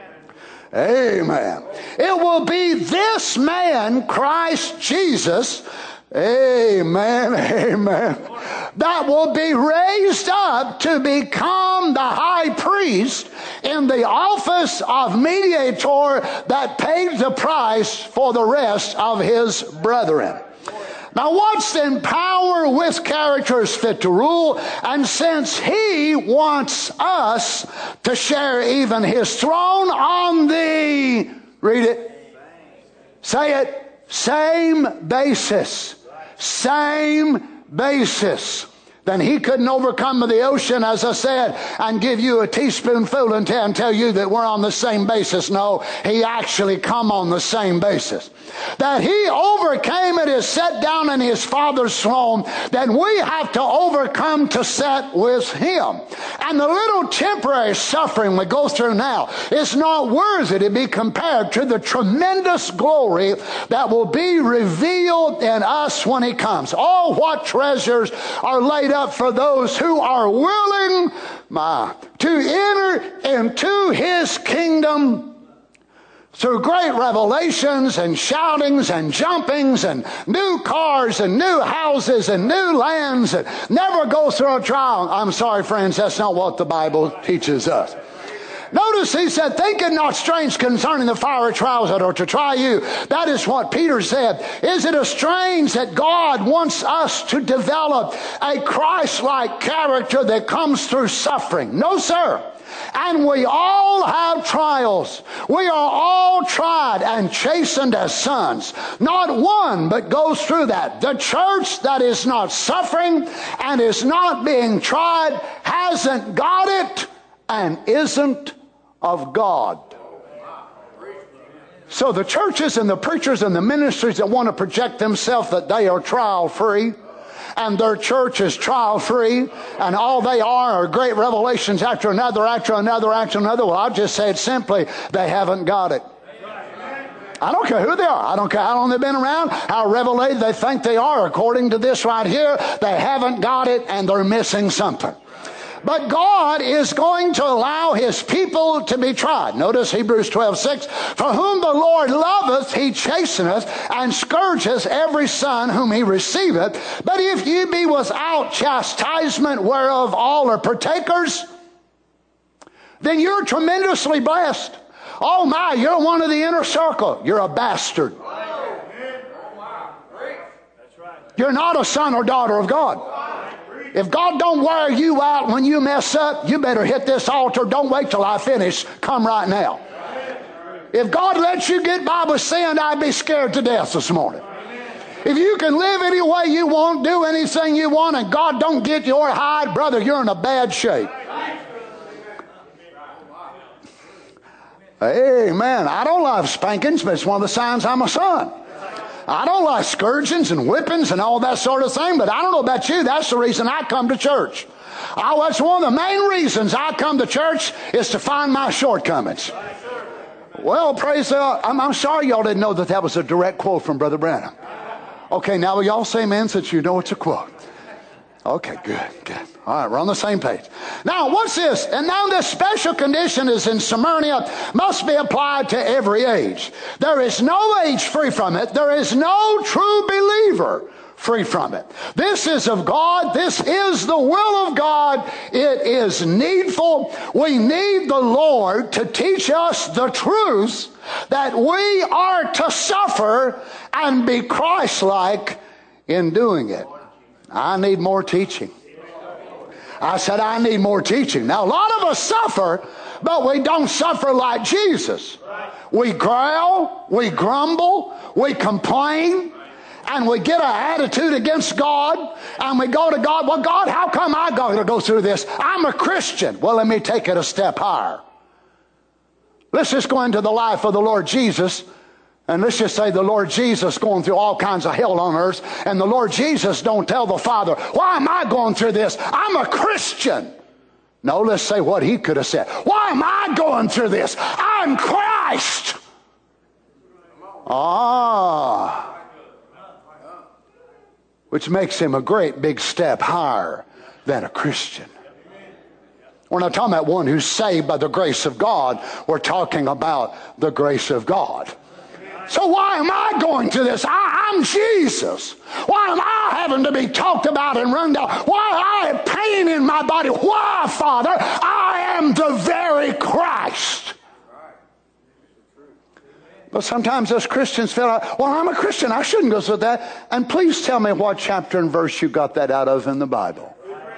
Amen. Amen. It will be this man, Christ Jesus, amen, amen, that will be raised up to become the high priest in the office of mediator that paid the price for the rest of his brethren. Now watch then, power with characters fit to rule, and since he wants us to share even his throne on the, read it, say it, same basis, same basis. Then he couldn't overcome the ocean, as I said, and give you a teaspoonful and tell you that we're on the same basis. No, he actually come on the same basis. That he overcame it is set down in his Father's throne, then we have to overcome to set with him. And the little temporary suffering we go through now is not worthy to be compared to the tremendous glory that will be revealed in us when he comes. Oh, what treasures are laid up for those who are willing my, to enter into his kingdom through great revelations and shoutings and jumpings and new cars and new houses and new lands and never go through a trial. I'm sorry, friends, that's not what the Bible teaches us. Notice he said, think it not strange concerning the fiery trials that are to try you. That is what Peter said. Is it a strange that God wants us to develop a Christ-like character that comes through suffering? No, sir. And we all have trials. We are all tried and chastened as sons. Not one but goes through that. The church that is not suffering and is not being tried hasn't got it and isn't of God. So the churches and the preachers and the ministries that want to project themselves that they are trial free, and their church is trial free, and all they are are great revelations after another, after another, after another. Well, I'll just say it simply, they haven't got it. I don't care who they are. I don't care how long they've been around, how revelated they think they are. According to this right here, they haven't got it and they're missing something. But God is going to allow his people to be tried. Notice Hebrews twelve six. For whom the Lord loveth, he chasteneth, and scourgeth every son whom he receiveth. But if ye be without chastisement, whereof all are partakers, then you're tremendously blessed. Oh my, you're one of the inner circle. You're a bastard. You're not a son or daughter of God. If God don't wear you out when you mess up, you better hit this altar. Don't wait till I finish. Come right now. If God lets you get by with sin, I'd be scared to death this morning. If you can live any way you want, do anything you want, and God don't get your hide, brother, you're in a bad shape. Amen. I don't love spankings, but it's one of the signs I'm a son. I don't like scourgings and whippings and all that sort of thing, but I don't know about you. That's the reason I come to church. I, that's one of the main reasons I come to church is to find my shortcomings. Well, praise God. I'm, I'm sorry y'all didn't know that that was a direct quote from Brother Branham. Okay, now y'all say amen since you know it's a quote. Okay, good, good. All right, we're on the same page. Now, what's this? And now this special condition is in Smyrna must be applied to every age. There is no age free from it. There is no true believer free from it. This is of God. This is the will of God. It is needful. We need the Lord to teach us the truth that we are to suffer and be Christ-like in doing it. I need more teaching. I said I need more teaching. Now, a lot of us suffer, but we don't suffer like Jesus. We growl, we grumble, we complain, and we get an attitude against God, and we go to God, well, God, how come I got to go through this? I'm a Christian. Well, let me take it a step higher. Let's just go into the life of the Lord Jesus, and let's just say the Lord Jesus going through all kinds of hell on earth, and the Lord Jesus don't tell the Father, why am I going through this? I'm a Christian. No, let's say what he could have said. Why am I going through this? I'm Christ. Ah. Which makes him a great big step higher than a Christian. We're not talking about one who's saved by the grace of God. We're talking about the grace of God. So why am I going through this? I, I'm Jesus. Why am I having to be talked about and run down? Why I have pain in my body? Why, Father? I am the very Christ. But sometimes us Christians feel like, well, I'm a Christian. I shouldn't go through that. And please tell me what chapter and verse you got that out of in the Bible.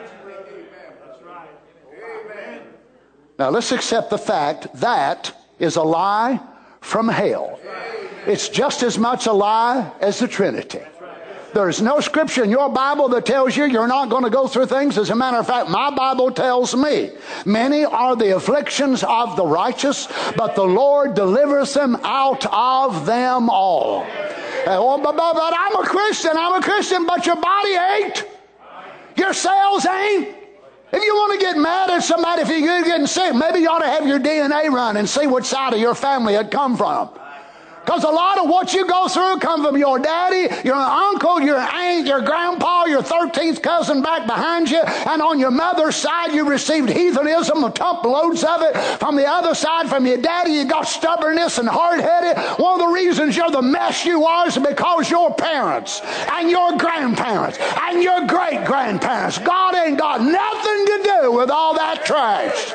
Now let's accept the fact that is a lie from hell. It's just as much a lie as the Trinity. There's no scripture in your Bible that tells you you're not going to go through things. As a matter of fact, my Bible tells me, many are the afflictions of the righteous, but the Lord delivers them out of them all. Oh, but, but, but I'm a Christian, I'm a Christian, but your body ain't. Your cells ain't. If you want to get mad at somebody, if you're getting sick, maybe you ought to have your D N A run and see what side of your family it come from. Because a lot of what you go through come from your daddy, your uncle, your aunt, your grandpa, your thirteenth cousin back behind you. And on your mother's side, you received heathenism, a ton loads of it. From the other side, from your daddy, you got stubbornness and hard-headed. One of the reasons you're the mess you are is because your parents and your grandparents and your great-grandparents, God ain't got nothing to do with all that trash.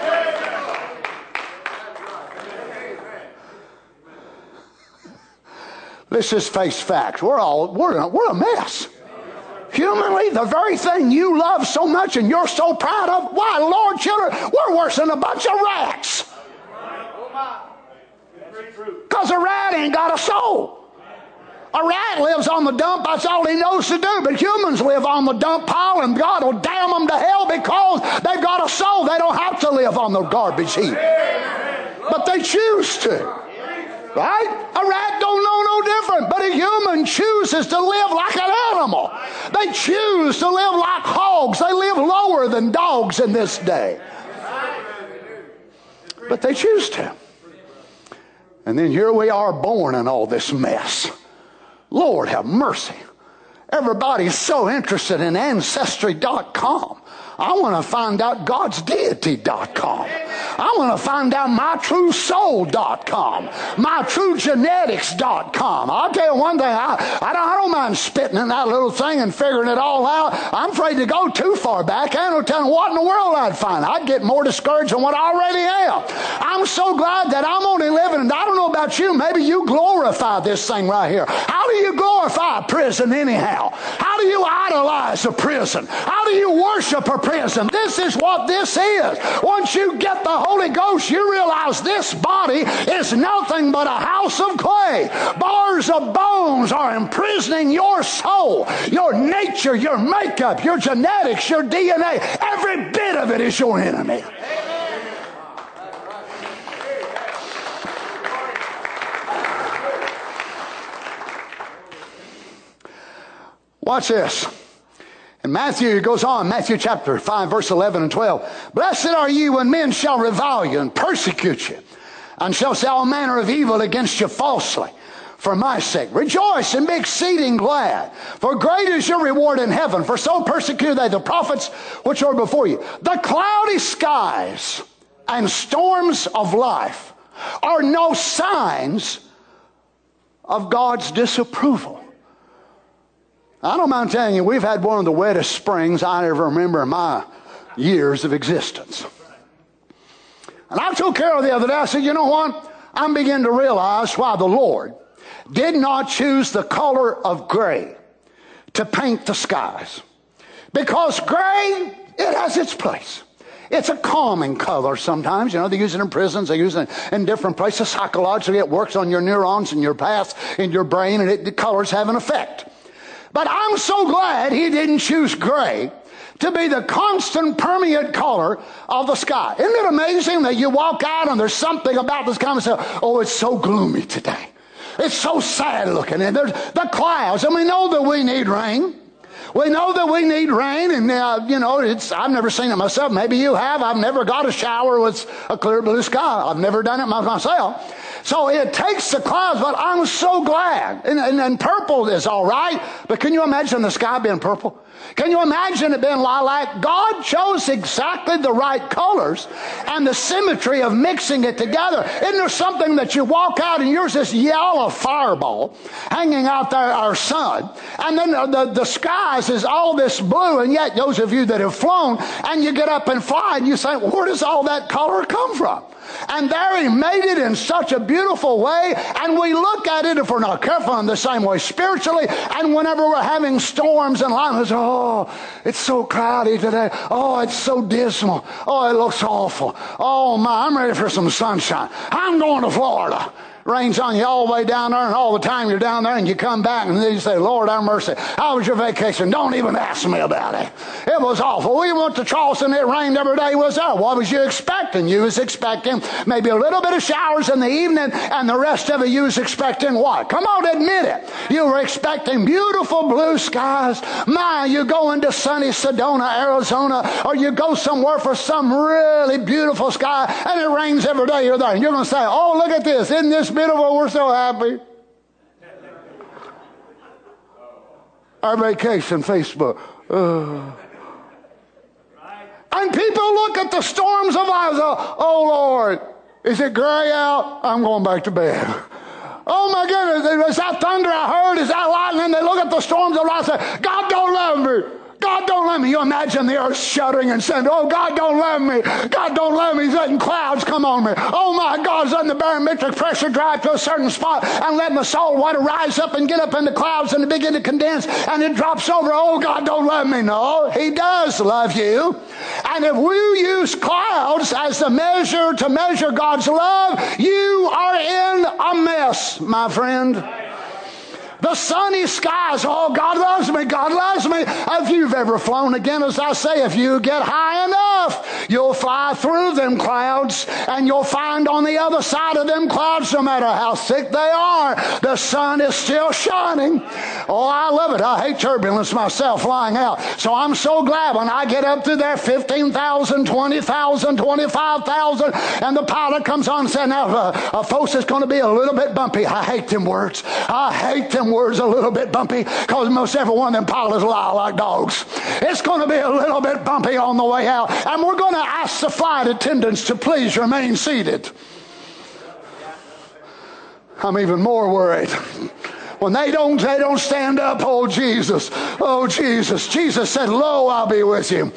Let's just face facts. We're all, we're, we're a mess. Humanly, the very thing you love so much and you're so proud of, why, Lord, children, we're worse than a bunch of rats. Because a rat ain't got a soul. A rat lives on the dump, that's all he knows to do. But humans live on the dump pile, and God will damn them to hell because they've got a soul. They don't have to live on the garbage heap. But they choose to. Right? A rat don't know no different, but a human chooses to live like an animal. They choose to live like hogs. They live lower than dogs in this day. But they choose to. And then here we are born in all this mess. Lord have mercy. Everybody's so interested in Ancestry dot com. I want to find out God's Deity dot com. I want to find out My True Soul dot com. My True Genetics dot com. I'll tell you one thing, I, I, don't, I don't mind spitting in that little thing and figuring it all out. I'm afraid to go too far back. I don't tell you what in the world I'd find. I'd get more discouraged than what I already am. I'm so glad that I'm only living, and I don't know about you, maybe you glorify this thing right here. How do you glorify a prison anyhow? How do you idolize a prison? How do you worship a prison? This is what this is. Once you get the Holy Ghost, you realize this body is nothing but a house of clay. Bars of bones are imprisoning your soul, your nature, your makeup, your genetics, your D N A. Every bit of it is your enemy. Watch this. In Matthew, it goes on, Matthew chapter five, verse eleven and twelve. Blessed are you when men shall revile you and persecute you, and shall say all manner of evil against you falsely, for my sake. Rejoice and be exceeding glad, for great is your reward in heaven, for so persecuted they the prophets which are before you. The cloudy skies and storms of life are no signs of God's disapproval. I don't mind telling you, we've had one of the wettest springs I ever remember in my years of existence. And I took care of the other day. I said, you know what? I'm beginning to realize why the Lord did not choose the color of gray to paint the skies. Because gray, it has its place. It's a calming color sometimes. You know, they use it in prisons. They use it in different places. Psychologically, it works on your neurons and your paths in your brain, and it, the colors have an effect. But I'm so glad he didn't choose gray to be the constant permeate color of the sky. Isn't it amazing that you walk out and there's something about this kind of stuff? Oh, it's so gloomy today. It's so sad looking. And there's the clouds. And we know that we need rain. We know that we need rain. And, uh, you know, it's I've never seen it myself. Maybe you have. I've never got a shower with a clear blue sky. I've never done it myself. So it takes the clouds, but I'm so glad. And, and, and purple is all right. But can you imagine the sky being purple? Can you imagine it being lilac? God chose exactly the right colors and the symmetry of mixing it together. Isn't there something that you walk out and yours this yellow fireball hanging out there, our sun, and then the, the, the skies is all this blue, and yet those of you that have flown and you get up and fly and you say, well, where does all that color come from? And there he made it in such a beautiful way, and we look at it, if we're not careful, in the same way spiritually, and whenever we're having storms and life, oh, it's so cloudy today. Oh, it's so dismal. Oh, it looks awful. Oh, my, I'm ready for some sunshine. I'm going to Florida. Rains on you all the way down there, and all the time you're down there, and you come back, and then you say, Lord, have mercy. How was your vacation? Don't even ask me about it. It was awful. We went to Charleston. It rained every day. It was there. What was you expecting? You was expecting maybe a little bit of showers in the evening, and the rest of it you was expecting what? Come on, admit it. You were expecting beautiful blue skies. My, you go into sunny Sedona, Arizona, or you go somewhere for some really beautiful sky, and it rains every day you're there. And you're going to say, oh, look at this. Isn't this beautiful? We're so happy. Our vacation, Facebook. Uh. And people look at the storms of life and say, oh, Lord, is it gray out? I'm going back to bed. Oh, my goodness, is that thunder I heard? Is that lightning? They look at the storms of life and say, God don't love me. God don't let me. You imagine the earth shuddering and saying, oh, God don't let me. God don't let me. He's letting clouds come on me. Oh, my God, he's letting the barometric pressure drive to a certain spot and letting the salt water rise up and get up in the clouds and begin to condense, and it drops over. Oh, God don't let me. No, he does love you. And if we use clouds as the measure to measure God's love, you are in a mess, my friend. The sunny skies, oh, God loves me, God loves me. If you've ever flown, again, as I say, if you get high enough, you'll fly through them clouds, and you'll find on the other side of them clouds, no matter how thick they are, the sun is still shining. Oh, I love it. I hate turbulence myself flying out. So I'm so glad when I get up to there, fifteen thousand, twenty thousand, twenty-five thousand, and the pilot comes on and says, now, uh, uh, folks, it's going to be a little bit bumpy. I hate them words. I hate them words a little bit bumpy, because most every one of them pilots lie like dogs. It's going to be a little bit bumpy on the way out, and we're going to ask the flight attendants to please remain seated. I'm even more worried when they don't they don't stand up. Oh, Jesus, oh, Jesus. Jesus said, lo, I'll be with you.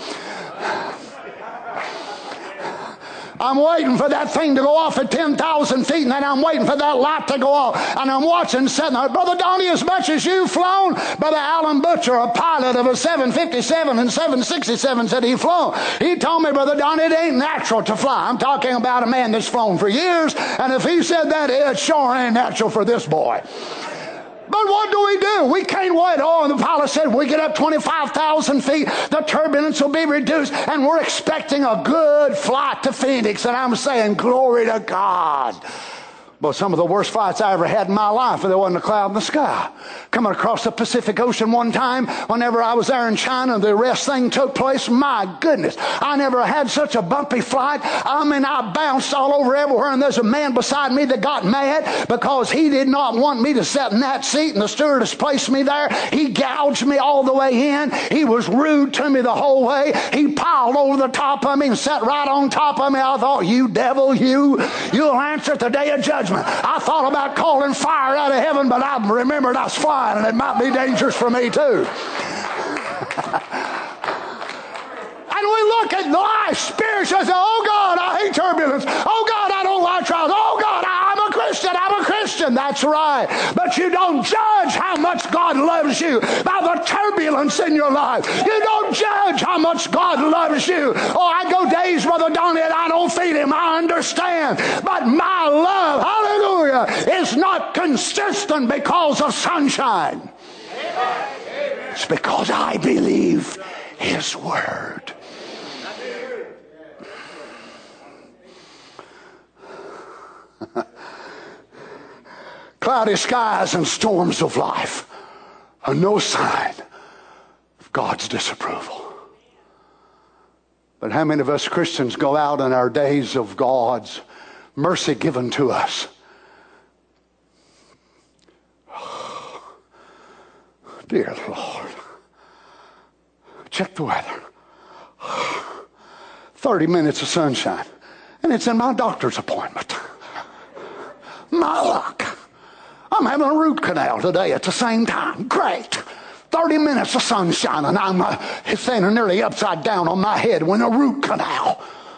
I'm waiting for that thing to go off at ten thousand feet, and then I'm waiting for that light to go off. And I'm watching, sitting there. Brother Donnie, as much as you've flown, Brother Alan Butcher, a pilot of a seven fifty-seven and seven sixty-seven, said he flown. He told me, Brother Donnie, it ain't natural to fly. I'm talking about a man that's flown for years, and if he said that, it sure ain't natural for this boy. But what do we do? We can't wait. Oh, and the pilot said, we get up twenty-five thousand feet, the turbulence will be reduced, and we're expecting a good flight to Phoenix. And I'm saying, glory to God. Well, some of the worst fights I ever had in my life, there wasn't a cloud in the sky. Coming across the Pacific Ocean one time, whenever I was there in China, the arrest thing took place. My goodness, I never had such a bumpy flight. I mean, I bounced all over everywhere, and there's a man beside me that got mad because he did not want me to sit in that seat, and the stewardess placed me there. He gouged me all the way in. He was rude to me the whole way. He piled over the top of me and sat right on top of me. I thought, you devil, you, you'll answer at the day of judgment. I thought about calling fire out of heaven, but I remembered I was flying, and it might be dangerous for me too. And we look at life spiritually and say, oh God, I hate turbulence. Oh God, I don't like trials. Oh God, I'm a Christian. I'm a Christian. That's right. But you don't judge how much God loves you by the turbulence in your life. You don't judge how much God loves you. Oh, I go days, Brother Donnie, and I don't feed him. I understand. But my love, hallelujah, is not consistent because of sunshine. It's because I believe His Word. Cloudy skies and storms of life are no sign of God's disapproval. But how many of us Christians go out in our days of God's mercy given to us? Dear Lord, check the weather. thirty minutes of sunshine, and it's in my doctor's appointment. My luck. I'm having a root canal today at the same time. Great. thirty minutes of sunshine, and I'm uh, standing nearly upside down on my head with a root canal.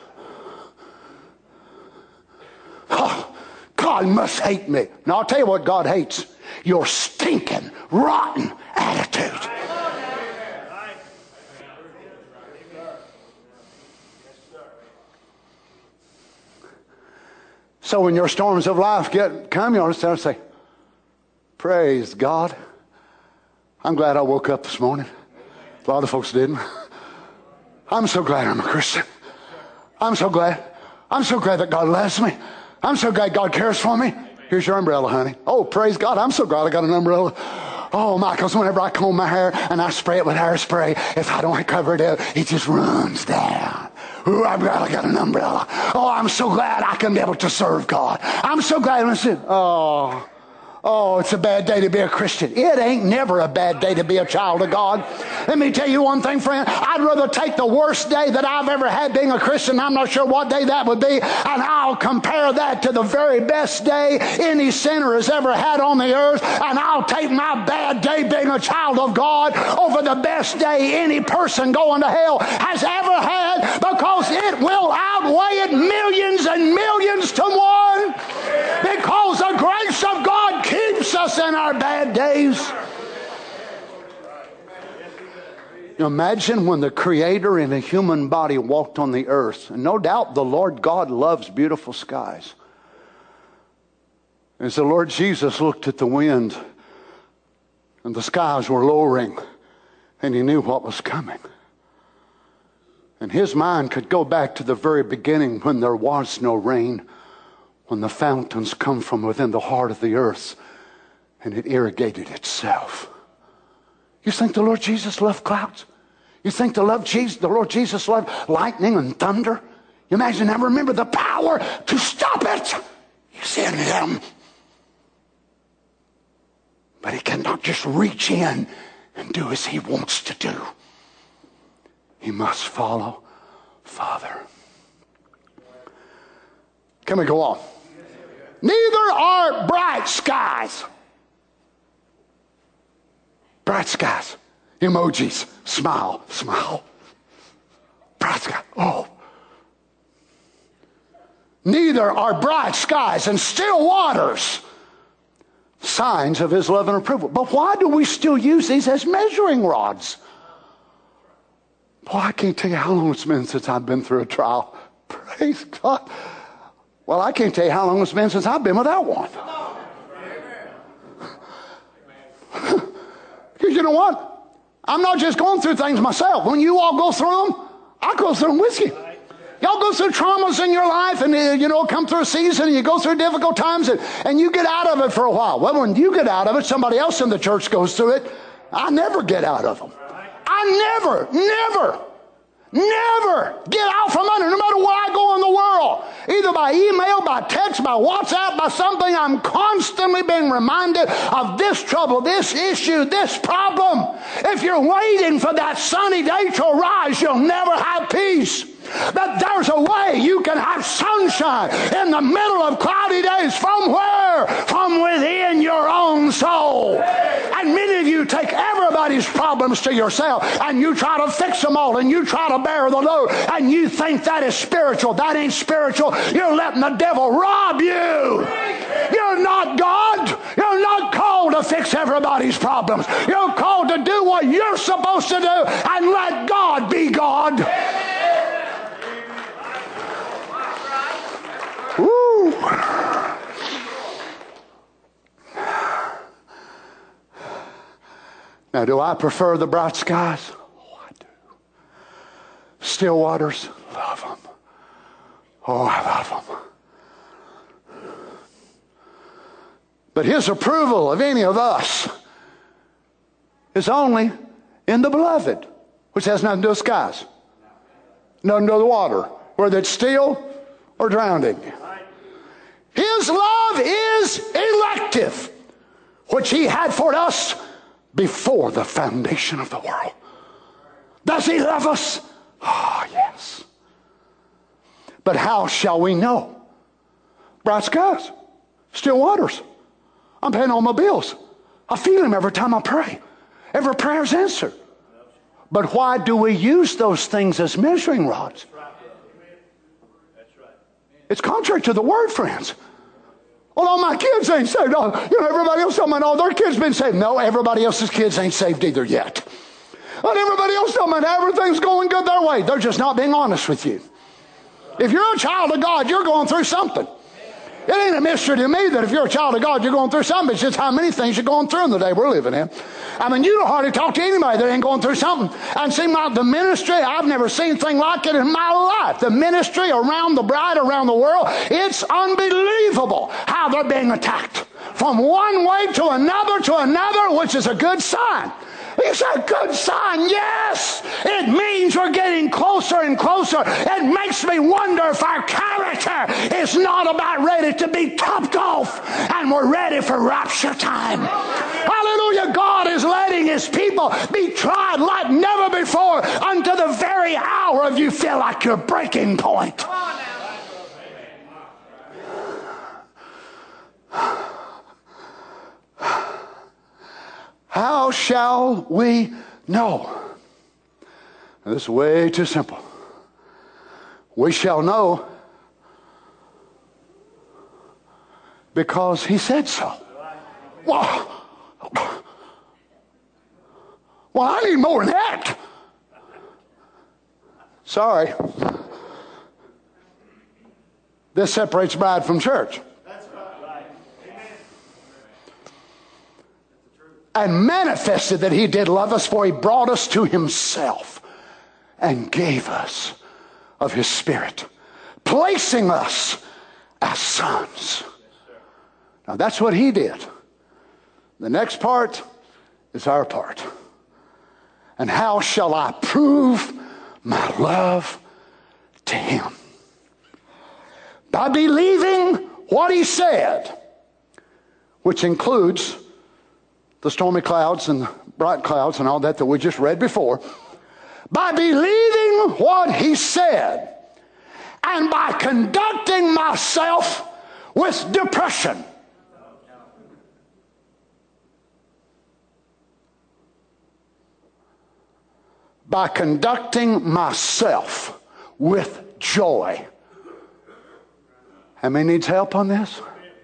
Oh, God must hate me. Now, I'll tell you what God hates. Your stinking, rotten attitude. So when your storms of life get come, you ought to start to say, praise God. I'm glad I woke up this morning. A lot of folks didn't. I'm so glad I'm a Christian. I'm so glad. I'm so glad that God loves me. I'm so glad God cares for me. Here's your umbrella, honey. Oh, praise God. I'm so glad I got an umbrella. Oh, my, because whenever I comb my hair and I spray it with hairspray, if I don't cover it up, it just runs down. Ooh, I'm glad I got an umbrella. Oh, I'm so glad I can be able to serve God. I'm so glad. Listen, oh, oh, it's a bad day to be a Christian. It ain't never a bad day to be a child of God. Let me tell you one thing, friend. I'd rather take the worst day that I've ever had being a Christian. I'm not sure what day that would be. And I'll compare that to the very best day any sinner has ever had on the earth. And I'll take my bad day being a child of God over the best day any person going to hell has ever had, because it will outweigh it millions and millions to one. Because the grace of God keeps us in our bad days. Imagine when the Creator in a human body walked on the earth. And no doubt the Lord God loves beautiful skies. As the Lord Jesus looked at the wind and the skies were lowering, and He knew what was coming. And His mind could go back to the very beginning when there was no rain, when the fountains come from within the heart of the earth and it irrigated itself. You think the Lord Jesus loved clouds? You think the, love Jesus, the Lord Jesus loved lightning and thunder? You imagine that. Remember the power to stop it. You see in Him. But He cannot just reach in and do as He wants to do. He must follow Father. Can we go on? Neither are bright skies. Bright skies. Emojis. Smile. Smile. Bright sky. Oh. Neither are bright skies and still waters signs of His love and approval. But why do we still use these as measuring rods? Boy, I can't tell you how long it's been since I've been through a trial. Praise God. Well, I can't tell you how long it's been since I've been without one. Because you know what? I'm not just going through things myself. When you all go through them, I go through them with you. Y'all go through traumas in your life and, uh, you know, come through a season and you go through difficult times and, and you get out of it for a while. Well, when you get out of it, somebody else in the church goes through it. I never get out of them. I never, never, never get out from under, no matter where I go in the world. Either by email, by text, by WhatsApp, by something, I'm constantly being reminded of this trouble, this issue, this problem. If you're waiting for that sunny day to arise, you'll never have peace. But there's a way you can have sunshine in the middle of cloudy days. From where? From within your own soul. And many of you take everybody's problems to yourself and you try to fix them all and you try to bear the load and you think that is spiritual. That ain't spiritual. You're letting the devil rob you. You're not God. You're not called to fix everybody's problems. You're called to do what you're supposed to do and let God be God. Woo. Now, do I prefer the bright skies? Oh, I do. Still waters, love them. Oh, I love them. But his approval of any of us is only in the beloved, which has nothing to do with skies, nothing to do with water, whether it's still or drowning. His love is elective, which he had for us before the foundation of the world. Does he love us? Oh, yes. But how shall we know? Bright skies, still waters. I'm paying all my bills. I feel him every time I pray. Every prayer is answered. But why do we use those things as measuring rods? It's contrary to the word, friends. Well, all my kids ain't saved. Oh, you know, everybody else told me, oh, their kids been saved. No, everybody else's kids ain't saved either yet. But everybody else told me everything's going good their way. They're just not being honest with you. If you're a child of God, you're going through something. It ain't a mystery to me that if you're a child of God, you're going through something. It's just how many things you're going through in the day we're living in. I mean, you don't hardly talk to anybody that ain't going through something. And see, my, the ministry, I've never seen anything like it in my life. The ministry around the bride, around the world, it's unbelievable how they're being attacked. From one way to another to another, which is a good sign. It's a good sign, yes. It means we're getting closer and closer. It makes me wonder if our character is not about ready to be top golf and we're ready for rapture time. Hallelujah. God is letting his people be tried like never before unto the very hour of you feel like your breaking point. How shall we know? Now, this is way too simple. We shall know because he said so. Well, well, I need more than that. Sorry. This separates bride from church. And manifested that he did love us, for he brought us to himself and gave us of his Spirit, placing us as sons. Now that's what he did. The next part is our part. And how shall I prove my love to him? By believing what he said, which includes the stormy clouds and the bright clouds and all that that we just read before. By believing what he said and by conducting myself with depression. By conducting myself with joy. How many needs help on this?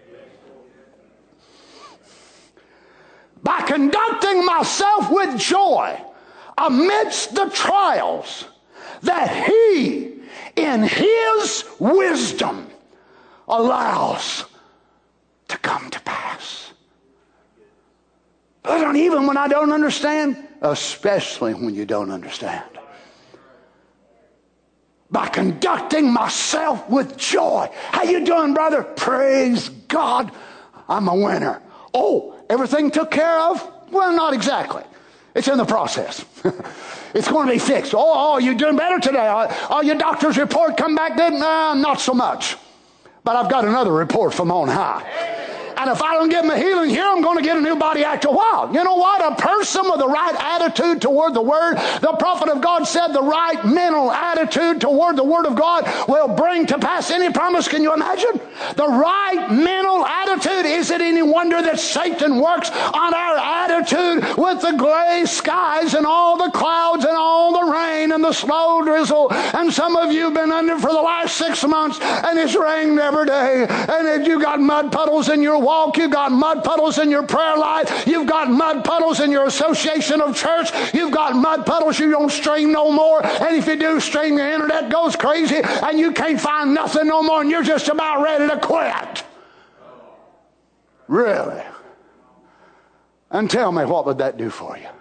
By conducting myself with joy amidst the trials that he, in his wisdom, allows to come to pass. But even when I don't understand, especially when you don't understand. by conducting myself with joy. How you doing, brother? Praise God, I'm a winner. Oh, everything took care of? Well, not exactly. It's in the process. It's going to be fixed. Oh, oh, you doing better today? Oh, oh, your doctor's report come back then? Nah, not so much. But I've got another report from on high. And if I don't get my healing here, I'm going to get a new body after a while. You know what? A person with the right attitude toward the Word, the prophet of God said the right mental attitude toward the Word of God will bring to pass any promise. Can you imagine? The right mental attitude. Is it any wonder that Satan works on our attitude with the gray skies and all the clouds and all the rain and the slow drizzle? And some of you have been under for the last six months and it's rained every day. And you got mud puddles in your walk, you've got mud puddles in your prayer life, you've got mud puddles in your association of church, you've got mud puddles you don't stream no more, and if you do stream, the internet goes crazy and you can't find nothing no more and you're just about ready to quit. Really? And tell me, what would that do for you?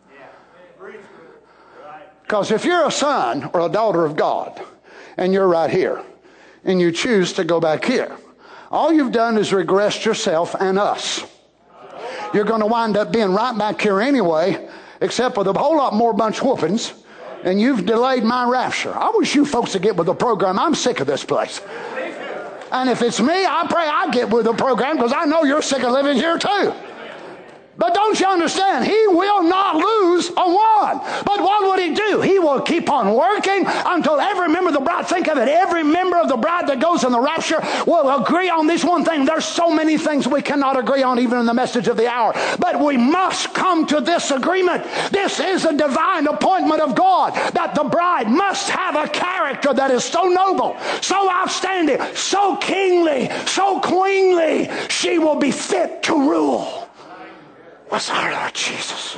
Because if you're a son or a daughter of God and you're right here and you choose to go back here, all you've done is regressed yourself and us. You're going to wind up being right back here anyway, except with a whole lot more bunch whoopings, and you've delayed my rapture. I wish you folks to get with the program. I'm sick of this place. And if it's me, I pray I get with the program, because I know you're sick of living here too. But don't you understand? He will not lose a one. But what would he do? He will keep on working until every member of the bride, think of it, every member of the bride that goes in the rapture will agree on this one thing. There's so many things we cannot agree on, even in the message of the hour. But we must come to this agreement. This is a divine appointment of God, that the bride must have a character that is so noble, so outstanding, so kingly, so queenly, she will be fit to rule. What's our Lord Jesus?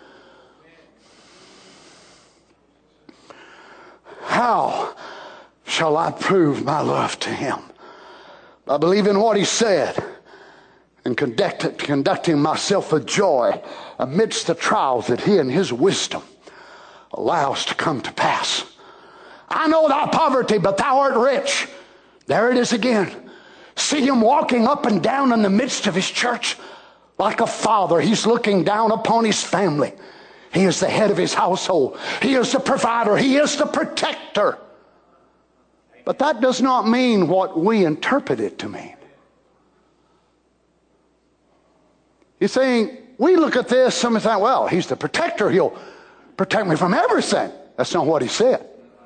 How shall I prove my love to him? By believing what he said and conduct, conducting myself with joy amidst the trials that he in his wisdom allows to come to pass. I know thy poverty, but thou art rich. There it is again. See him walking up and down in the midst of his church. Like a father, he's looking down upon his family. He is the head of his household. He is the provider. He is the protector. But that does not mean what we interpret it to mean. You're saying, we look at this, and we think, well, he's the protector. He'll protect me from everything. That's not what he said.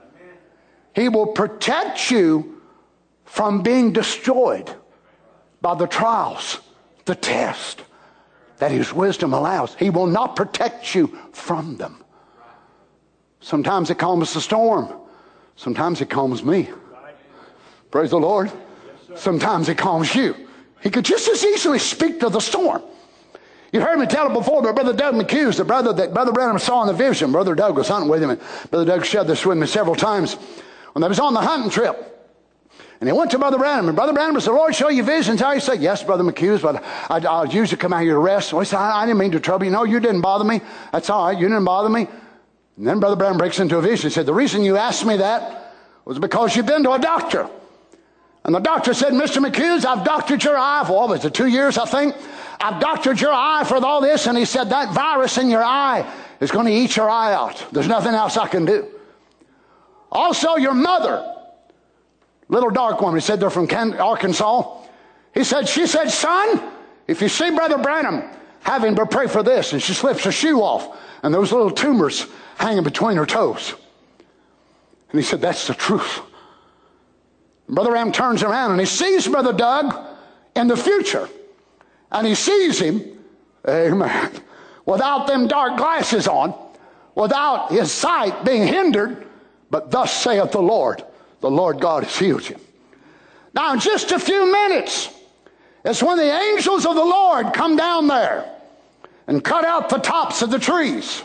He will protect you from being destroyed by the trials, the test that his wisdom allows. He will not protect you from them. Sometimes it calms the storm. Sometimes it calms me. Praise the Lord. Sometimes it calms you. He could just as easily speak to the storm. You heard me tell it before, but Brother Doug McHughes, the brother that Brother Branham saw in the vision, Brother Doug was hunting with him, and Brother Doug shared this with me several times. When they was on the hunting trip, and he went to Brother Branham, and Brother Branham said, Lord, show you visions. How? He said, yes, Brother McHughes, but I, I usually come out here to rest. So he said, I, I didn't mean to trouble you. No, you didn't bother me. That's all right. You didn't bother me. And then Brother Branham breaks into a vision. He said, the reason you asked me that was because you've been to a doctor. And the doctor said, Mister McHughes, I've doctored your eye for, what was it, two years, I think? I've doctored your eye for all this. And he said, that virus in your eye is going to eat your eye out. There's nothing else I can do. Also, your mother, little dark woman, he said they're from Arkansas. He said, she said, son, if you see Brother Branham, have him pray for this. And she slips her shoe off, and those little tumors hanging between her toes. And he said, that's the truth. And Brother Branham turns around, and he sees Brother Doug in the future. And he sees him, amen, without them dark glasses on, without his sight being hindered, but thus saith the Lord. The Lord God has healed you. Now, in just a few minutes, it's when the angels of the Lord come down there and cut out the tops of the trees.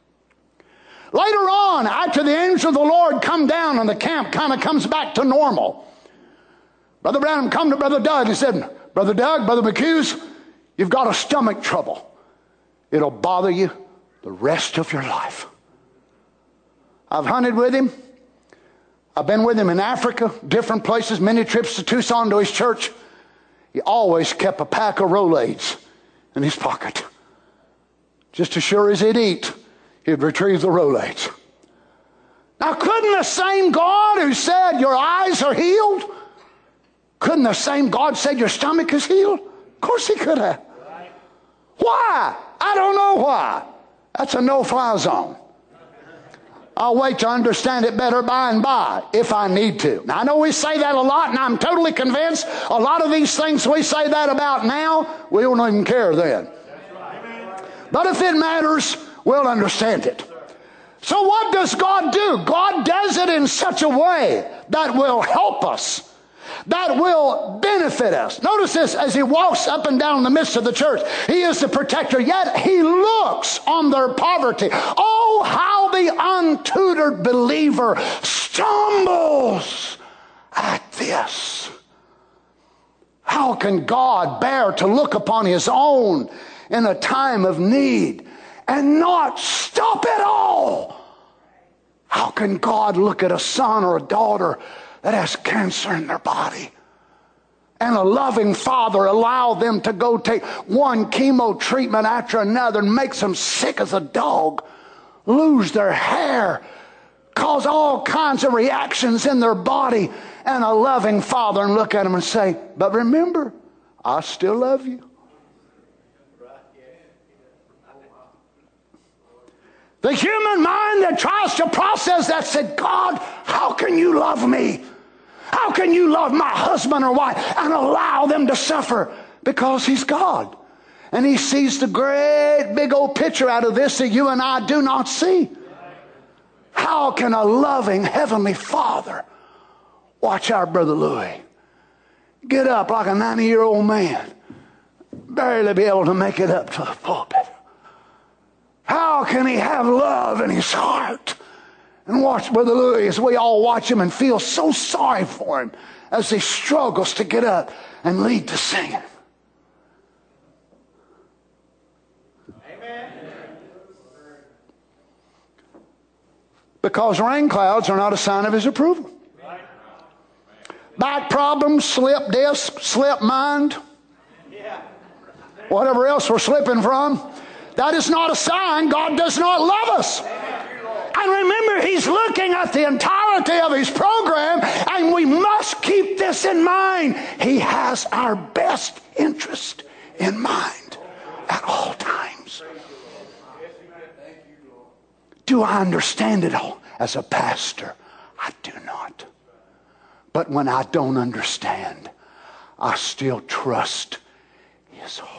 Later on, after the angels of the Lord come down and the camp kind of comes back to normal, Brother Branham come to Brother Doug and said, Brother Doug, Brother McHughes, you've got a stomach trouble. It'll bother you the rest of your life. I've hunted with him. I've been with him in Africa, different places, many trips to Tucson to his church. He always kept a pack of Rolaids in his pocket. Just as sure as he'd eat, he'd retrieve the Rolaids. Now, couldn't the same God who said your eyes are healed, couldn't the same God say your stomach is healed? Of course he could have. Why? I don't know why. That's a no-fly zone. I'll wait to understand it better by and by if I need to. Now, I know we say that a lot, and I'm totally convinced a lot of these things we say that about now, we don't even care then. But if it matters, we'll understand it. So what does God do? God does it in such a way that will help us, that will benefit us. Notice this, as he walks up and down in the midst of the church, he is the protector, yet he looks on their poverty. Oh, how the untutored believer stumbles at this. How can God bear to look upon his own in a time of need and not stop it all? How can God look at a son or a daughter that has cancer in their body, and a loving father allow them to go take one chemo treatment after another and makes them sick as a dog, lose their hair, cause all kinds of reactions in their body, and a loving father and look at them and say, but remember, I still love you. The human mind that tries to process that said, God, how can you love me? How can you love my husband or wife and allow them to suffer? Because he's God. And he sees the great big old picture out of this that you and I do not see. How can a loving heavenly father watch our brother Louis get up like a ninety-year-old man, barely be able to make it up to the pulpit? How can he have love in his heart? And watch Brother Louis as we all watch him and feel so sorry for him as he struggles to get up and lead the singing. Amen. Because rain clouds are not a sign of his approval. Back problems, slip disc, slip mind, whatever else we're slipping from, that is not a sign God does not love us. And remember, he's looking at the entirety of his program, and we must keep this in mind. He has our best interest in mind at all times. Do I understand it all? As a pastor, I do not. But when I don't understand, I still trust his heart.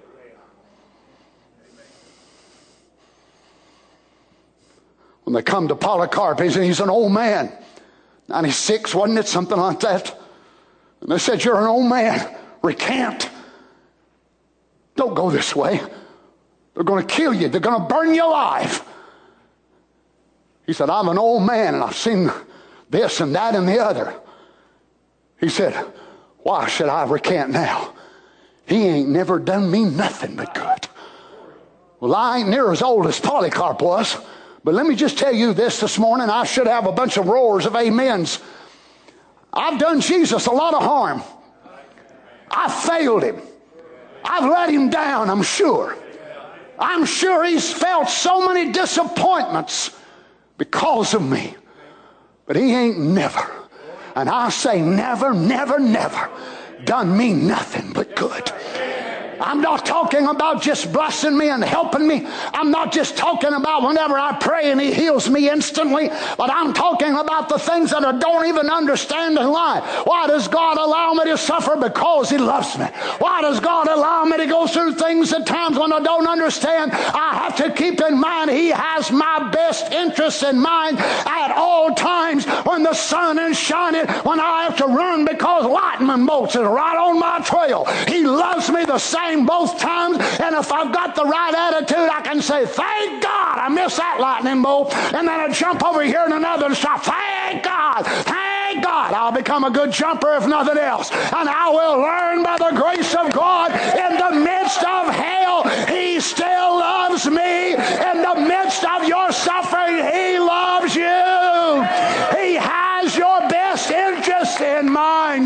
When they come to Polycarp, he's, he's an old man. ninety-six, wasn't it? Something like that. And they said, you're an old man. Recant. Don't go this way. They're going to kill you. They're going to burn you alive. He said, I'm an old man and I've seen this and that and the other. He said, why should I recant now? He ain't never done me nothing but good. Well, I ain't near as old as Polycarp was. But let me just tell you this this morning. I should have a bunch of roars of amens. I've done Jesus a lot of harm. I've failed him. I've let him down, I'm sure. I'm sure he's felt so many disappointments because of me. But he ain't never, and I say never, never, never, done me nothing but good. I'm not talking about just blessing me and helping me. I'm not just talking about whenever I pray and he heals me instantly, but I'm talking about the things that I don't even understand in life. Why does God allow me to suffer? Because he loves me. Why does God allow me to go through things at times when I don't understand? I have to keep in mind he has my best interests in mind at all times. When the sun is shining, when I have to run because lightning bolts is right on my trail, he loves me the same both times. And if I've got the right attitude, I can say, thank God I missed that lightning bolt, and then I jump over here in another and stop. Thank God, thank God. I'll become a good jumper if nothing else, and I will learn by the grace of God in the midst of hell he still loves me. In the midst of your suffering he loves you. He has your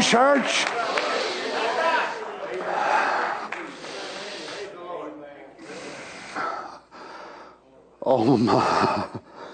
church. Oh my.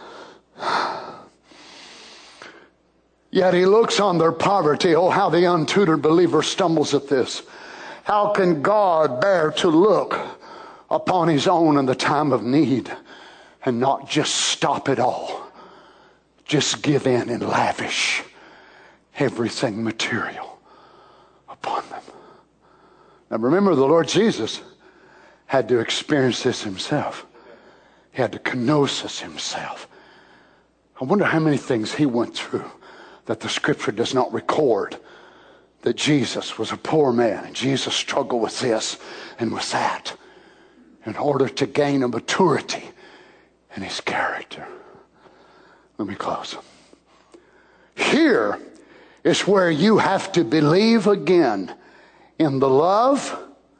Yet he looks on their poverty. Oh, how the untutored believer stumbles at this. How can God bear to look upon his own in the time of need and not just stop it all? Just give in and lavish everything material upon them. Now remember, the Lord Jesus had to experience this himself. He had to kenosis himself. I wonder how many things he went through that the scripture does not record. That Jesus was a poor man and Jesus struggled with this and with that in order to gain a maturity in his character. Let me close. Here is where you have to believe again in the love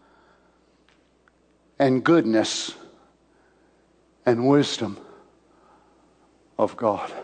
and goodness and wisdom of God.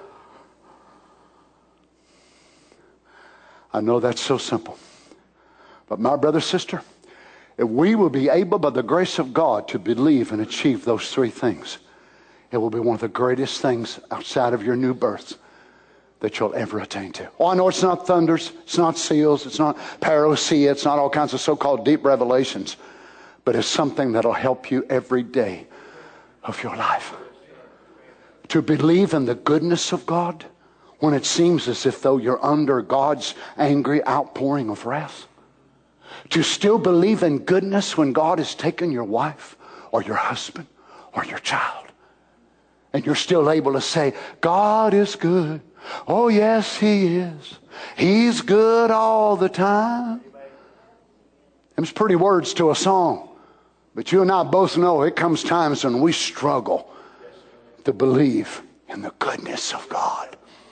I know that's so simple. But my brother, sister, if we will be able by the grace of God to believe and achieve those three things, it will be one of the greatest things outside of your new birth that you'll ever attain to. Oh, I know it's not thunders, it's not seals, it's not parousia, it's not all kinds of so-called deep revelations, but it's something that'll help you every day of your life. To believe in the goodness of God when it seems as if though you're under God's angry outpouring of wrath. To still believe in goodness when God has taken your wife or your husband or your child. And you're still able to say, God is good. Oh, yes, he is. He's good all the time. Them's pretty words to a song. But you and I both know it comes times when we struggle to believe in the goodness of God.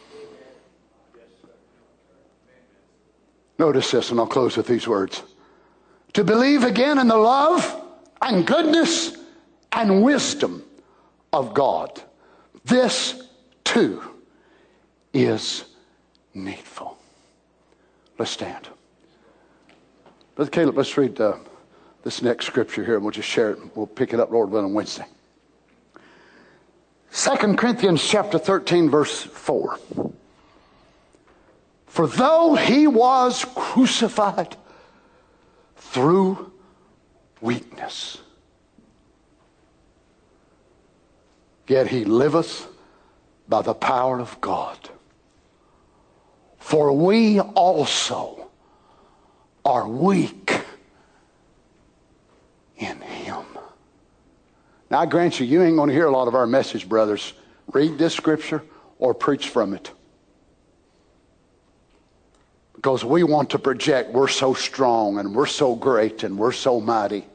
Notice this, and I'll close with these words. To believe again in the love and goodness and wisdom of God. This, too, is needful. Let's stand. Brother Caleb, let's read uh, this next scripture here, and we'll just share it. We'll pick it up, Lord willing, on Wednesday. Second Corinthians chapter thirteen, verse four. For though he was crucified through weakness, yet he liveth by the power of God. For we also are weak in him. Now I grant you, you ain't going to hear a lot of our message, brothers. Read this scripture or preach from it. Because we want to project we're so strong and we're so great and we're so mighty.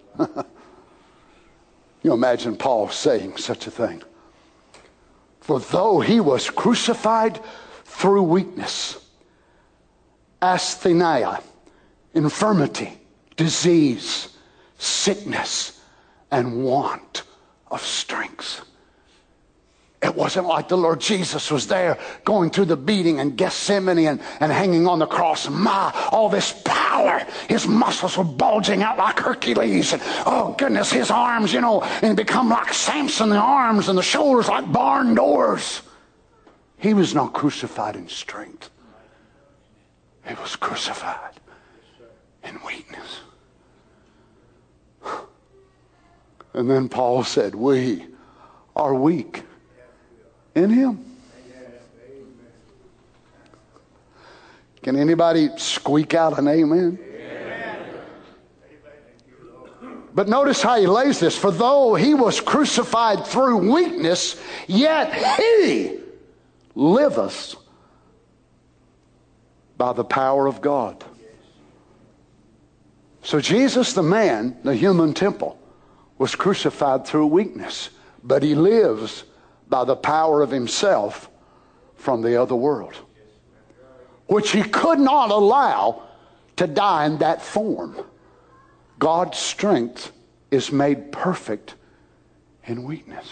You imagine Paul saying such a thing. For though he was crucified through weakness, asthenia, infirmity, disease, sickness, and want of strength. It wasn't like the Lord Jesus was there going through the beating in Gethsemane and, and hanging on the cross. My, all this power. His muscles were bulging out like Hercules. And, oh, goodness, his arms, you know, and become like Samson, the arms and the shoulders like barn doors. He was not crucified in strength. He was crucified in weakness. And then Paul said, we are weak in him. Can anybody squeak out an amen? Amen? But notice how he lays this. For though he was crucified through weakness, yet he liveth by the power of God. So Jesus, the man, the human temple, was crucified through weakness, but he lives by the power of himself from the other world, which he could not allow to die in that form. God's strength is made perfect in weakness.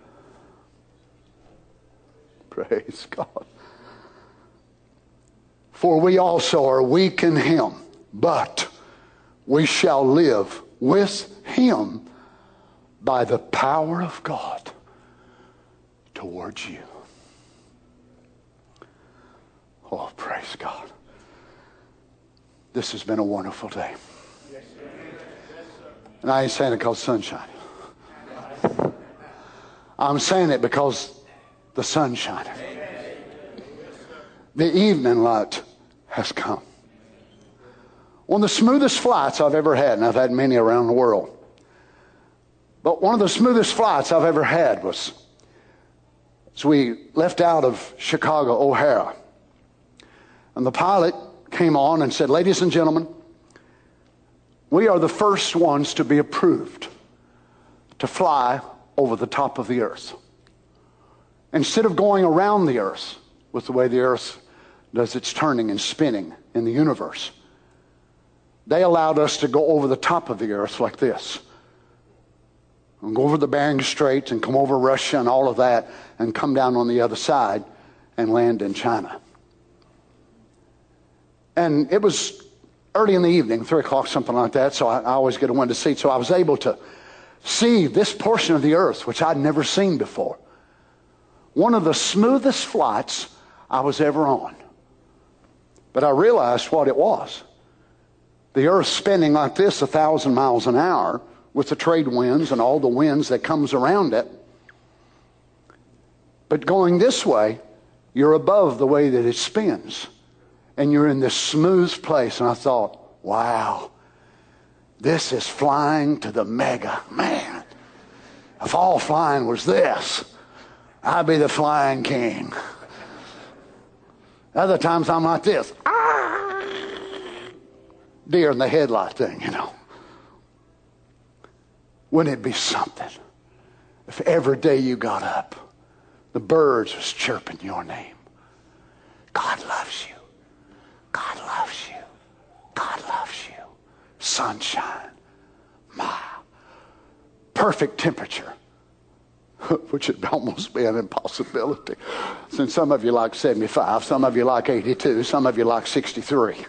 Praise God. For we also are weak in him, but we shall live with him by the power of God towards you. Oh, praise God. This has been a wonderful day. And I ain't saying it because sunshine. I'm saying it because the sun's shining. The evening light has come. One of the smoothest flights I've ever had, and I've had many around the world, but one of the smoothest flights I've ever had was as we left out of Chicago O'Hara. And the pilot came on and said, ladies and gentlemen, we are the first ones to be approved to fly over the top of the earth. Instead of going around the earth with the way the earth does its turning and spinning in the universe, they allowed us to go over the top of the earth like this. And go over the Bering Strait and come over Russia and all of that and come down on the other side and land in China. And it was early in the evening, three o'clock, something like that, so I, I always get a window seat. So I was able to see this portion of the earth, which I'd never seen before. One of the smoothest flights I was ever on. But I realized what it was. The earth spinning like this a thousand miles an hour with the trade winds and all the winds that comes around it. But going this way, you're above the way that it spins. And you're in this smooth place. And I thought, wow, this is flying to the mega. Man, if all flying was this, I'd be the flying king. Other times I'm like this. Ah! Deer in the headlight thing, you know. Wouldn't it be something if every day you got up, the birds was chirping your name? God loves you. God loves you. God loves you. Sunshine. My. Perfect temperature. Which would almost be an impossibility. Since some of you like seventy-five, some of you like eighty-two, some of you like sixty-three.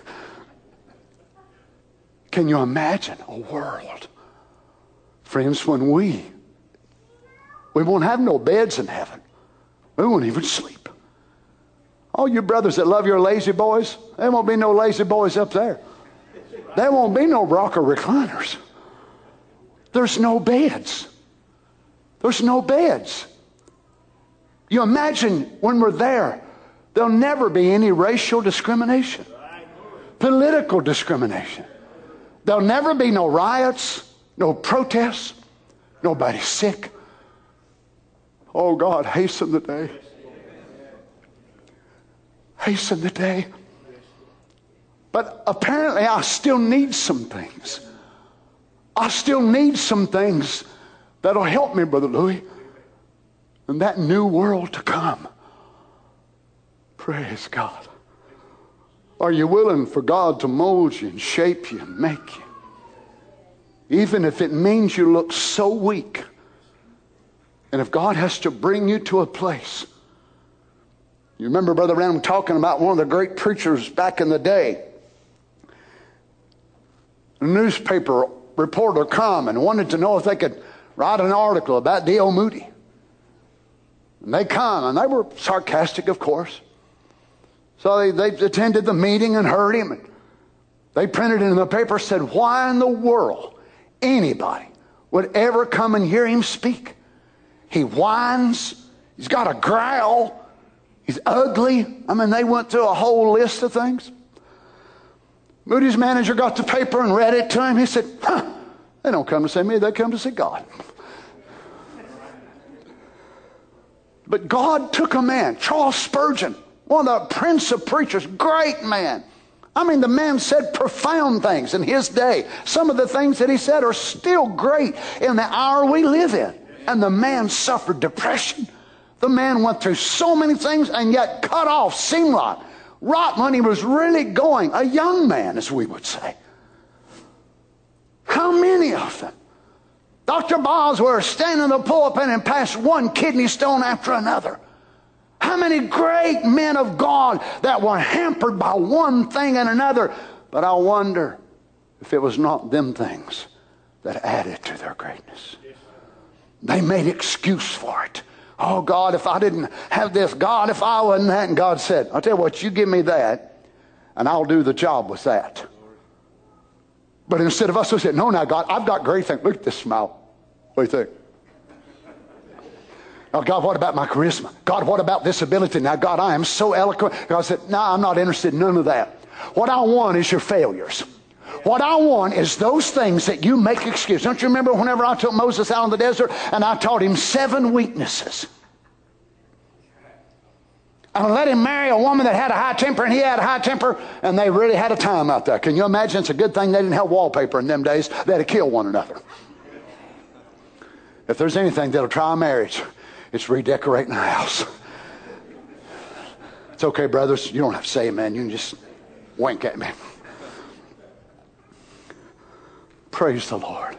Can you imagine a world, friends, when we, we won't have no beds in heaven. We won't even sleep. All you brothers that love your lazy boys, there won't be no lazy boys up there. There won't be no rocker recliners. There's no beds. There's no beds. You imagine when we're there, there'll never be any racial discrimination, political discrimination. There'll never be no riots, no protests, nobody sick. Oh God, hasten the day. Hasten the day. But apparently I still need some things. I still need some things that'll help me, Brother Louis, in that new world to come. Praise God. Are you willing for God to mold you and shape you and make you? Even if it means you look so weak. And if God has to bring you to a place. You remember Brother Branham talking about one of the great preachers back in the day. A newspaper reporter come and wanted to know if they could write an article about D L Moody. And they come, and they were sarcastic, of course. So they, they attended the meeting and heard him. And they printed it in the paper, said, why in the world anybody would ever come and hear him speak? He whines. He's got a growl. He's ugly. I mean, they went through a whole list of things. Moody's manager got the paper and read it to him. He said, huh, they don't come to see me, they come to see God. But God took a man, Charles Spurgeon, one of the prince of preachers, great man. I mean, the man said profound things in his day. Some of the things that he said are still great in the hour we live in. And the man suffered depression. The man went through so many things and yet cut off, seemed like, right when he was really going, a young man, as we would say. How many of them? Doctor Bosworth standing in the pulpit and passed one kidney stone after another. How many great men of God that were hampered by one thing and another. But I wonder if it was not them things that added to their greatness. They made excuse for it. Oh, God, if I didn't have this, God, if I wasn't that. And God said, I'll tell you what, you give me that, and I'll do the job with that. But instead of us, we said, no, now, God, I've got great things. Look at this smile. What do you think? Oh, God, what about my charisma? God, what about this ability? Now, God, I am so eloquent. God said, no, I'm not interested in none of that. What I want is your failures. What I want is those things that you make excuse. Don't you remember whenever I took Moses out in the desert and I taught him seven weaknesses? And I let him marry a woman that had a high temper and he had a high temper, and they really had a time out there. Can you imagine? It's a good thing they didn't have wallpaper in them days. They had to kill one another. If there's anything that'll try a marriage, it's redecorating a house. It's okay, brothers. You don't have to say amen. You can just wink at me. Praise the Lord.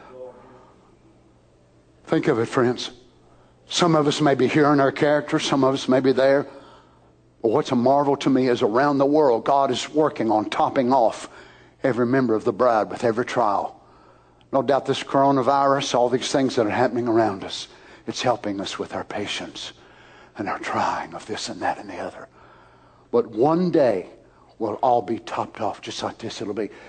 Think of it, friends. Some of us may be here in our character. Some of us may be there. But what's a marvel to me is around the world, God is working on topping off every member of the bride with every trial. No doubt this coronavirus, all these things that are happening around us, it's helping us with our patience and our trying of this and that and the other. But one day, we'll all be topped off just like this. It'll be...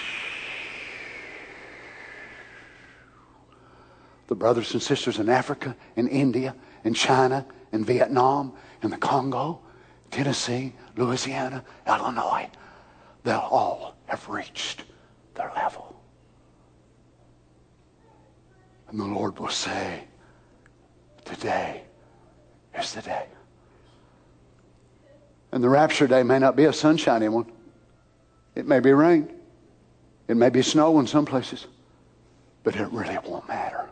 The brothers and sisters in Africa, in India, in China, in Vietnam, in the Congo, Tennessee, Louisiana, Illinois, they'll all have reached their level. And the Lord will say, today is the day. And the rapture day may not be a sunshiny one. It may be rain. It may be snow in some places. But it really won't matter.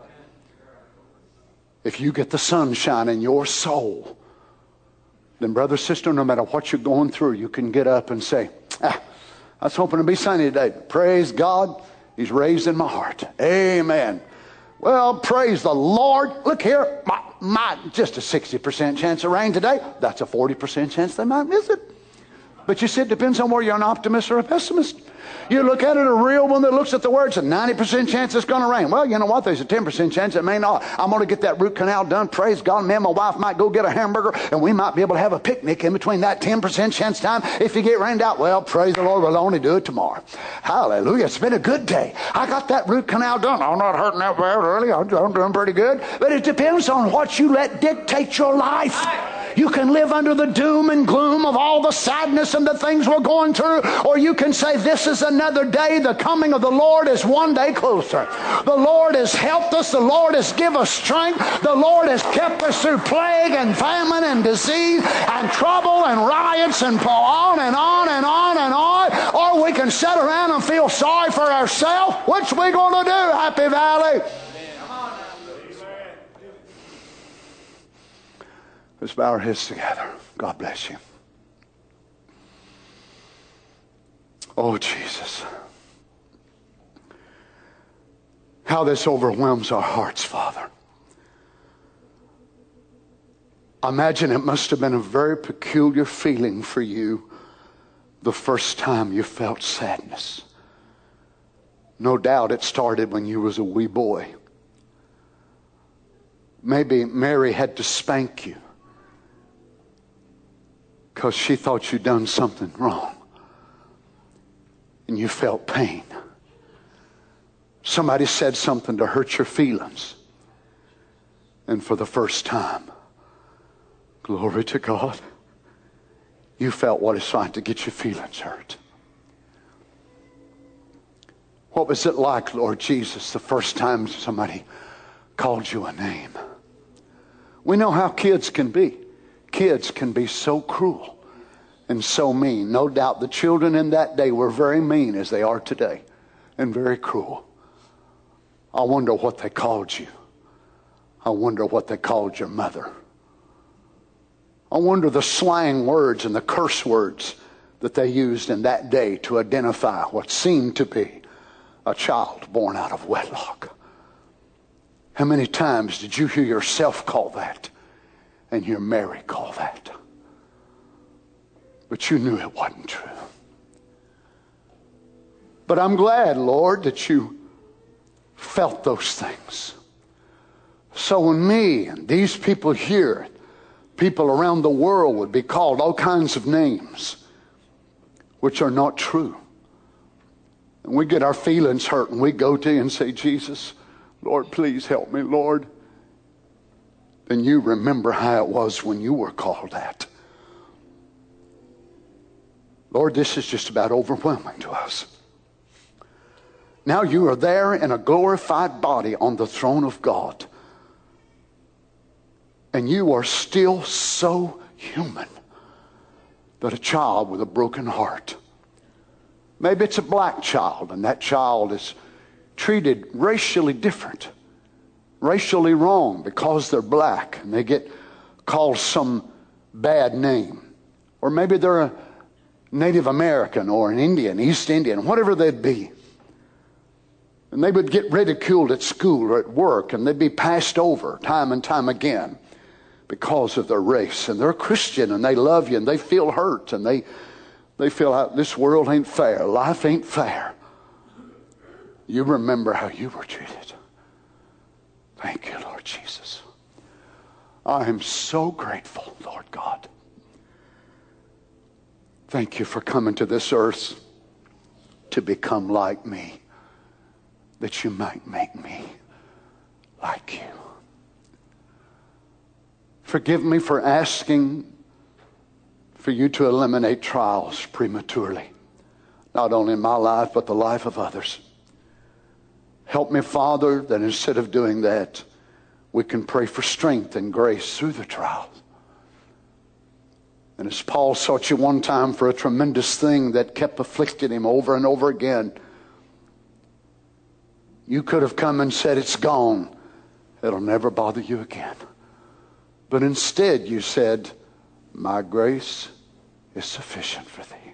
If you get the sunshine in your soul, then brother, sister, no matter what you're going through, you can get up and say, ah, I was hoping to be sunny today. Praise God, He's raised in my heart. Amen. Well, praise the Lord. Look here, my, my just a sixty percent chance of rain today. That's a forty percent chance they might miss it. But you see, it depends on whether you're an optimist or a pessimist. You look at it, a real one that looks at the words, a ninety percent chance it's going to rain. Well, you know what? There's a ten percent chance it may not. I'm going to get that root canal done. Praise God. Me and my wife might go get a hamburger, and we might be able to have a picnic in between that ten percent chance time. If you get rained out, well, praise the Lord, we'll only do it tomorrow. Hallelujah. It's been a good day. I got that root canal done. I'm not hurting that bad, really. I'm doing pretty good. But it depends on what you let dictate your life. You can live under the doom and gloom of all the sadness and the things we're going through, or you can say, this is another day. The coming of the Lord is one day closer. The Lord has helped us. The Lord has given us strength. The Lord has kept us through plague and famine and disease and trouble and riots and on and on and on and on. Or we can sit around and feel sorry for ourselves. What's we going to do, Happy Valley? Let's bow our heads together. God bless you. Oh, Jesus. How this overwhelms our hearts, Father. I imagine it must have been a very peculiar feeling for you the first time you felt sadness. No doubt it started when you was a wee boy. Maybe Mary had to spank you because she thought you'd done something wrong. And you felt pain. Somebody said something to hurt your feelings. And for the first time, glory to God, you felt what it's like to get your feelings hurt. What was it like, Lord Jesus, the first time somebody called you a name? We know how kids can be. Kids can be so cruel and so mean. No doubt the children in that day were very mean as they are today, and very cruel. I wonder what they called you. I wonder what they called your mother. I wonder the slang words and the curse words that they used in that day to identify what seemed to be a child born out of wedlock. How many times did you hear yourself call that and hear Mary call that? but you knew it wasn't true. But I'm glad, Lord, that you felt those things. So when me and these people here, people around the world would be called all kinds of names which are not true, and we get our feelings hurt and we go to you and say, Jesus, Lord, please help me, Lord. Then you remember how it was when you were called that. Lord, this is just about overwhelming to us. Now you are there in a glorified body on the throne of God. And you are still so human that a child with a broken heart, maybe it's a black child, and that child is treated racially different, racially wrong because they're black, and they get called some bad name. Or maybe they're a Native American or an Indian, East Indian, whatever they'd be. And they would get ridiculed at school or at work, and they'd be passed over time and time again because of their race. And they're Christian, and they love you, and they feel hurt, and they, they feel like this world ain't fair. Life ain't fair. You remember how you were treated. Thank you, Lord Jesus. I am so grateful, Lord God. Thank you for coming to this earth to become like me, that you might make me like you. Forgive me for asking for you to eliminate trials prematurely, not only in my life, but the life of others. Help me, Father, that instead of doing that, we can pray for strength and grace through the trials. And as Paul sought you one time for a tremendous thing that kept afflicting him over and over again, you could have come and said, it's gone. It'll never bother you again. But instead you said, my grace is sufficient for thee.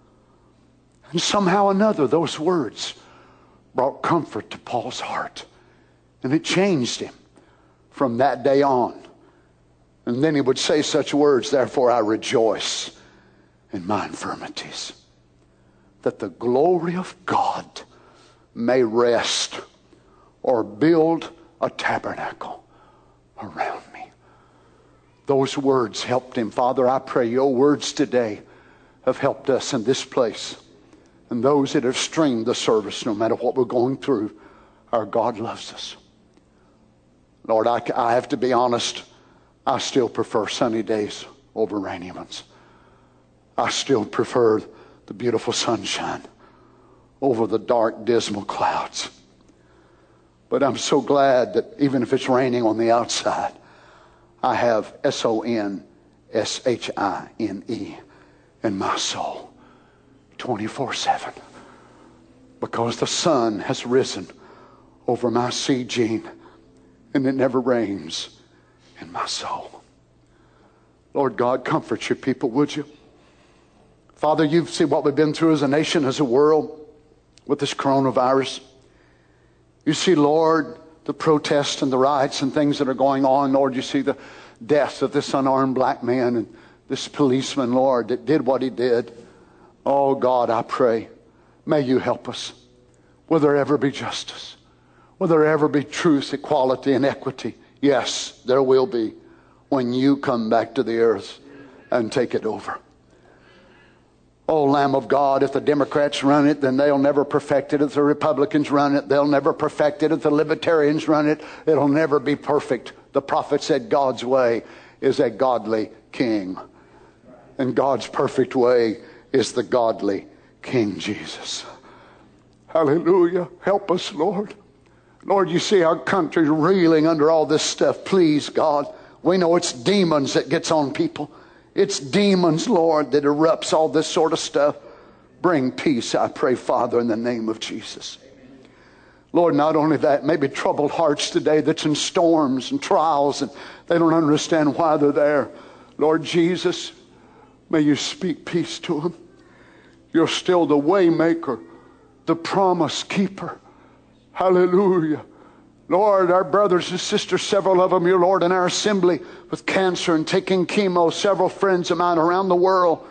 And somehow or another, those words brought comfort to Paul's heart. And it changed him from that day on. And then he would say such words, therefore I rejoice in my infirmities, that the glory of God may rest or build a tabernacle around me. Those words helped him. Father, I pray your words today have helped us in this place. And those that have streamed the service, no matter what we're going through, our God loves us. Lord, I, I have to be honest. I still prefer sunny days over rainy ones. I still prefer the beautiful sunshine over the dark, dismal clouds. But I'm so glad that even if it's raining on the outside, I have S O N S H I N E in my soul twenty-four seven. Because the sun has risen over my sea gene, and it never rains in my soul. Lord God, comfort your people, would you? Father, you see what we've been through as a nation, as a world, with this coronavirus. You see, Lord, the protests and the riots and things that are going on. Lord, you see the death of this unarmed black man and this policeman, Lord, that did what he did. Oh, God, I pray, may you help us. Will there ever be justice? Will there ever be truth, equality, and equity? Yes, there will be when you come back to the earth and take it over. Oh, Lamb of God, if the Democrats run it, then they'll never perfect it. If the Republicans run it, they'll never perfect it. If the Libertarians run it, it'll never be perfect. The prophet said God's way is a godly king. And God's perfect way is the godly King Jesus. Hallelujah. Help us, Lord. Lord, you see our country reeling under all this stuff. Please, God, we know it's demons that gets on people. It's demons, Lord, that erupts all this sort of stuff. Bring peace, I pray, Father, in the name of Jesus. Lord, not only that, maybe troubled hearts today that's in storms and trials and they don't understand why they're there. Lord Jesus, may you speak peace to them. You're still the way maker, the promise keeper. Hallelujah. Lord, our brothers and sisters, several of them, your Lord, in our assembly with cancer and taking chemo, several friends of mine around the world.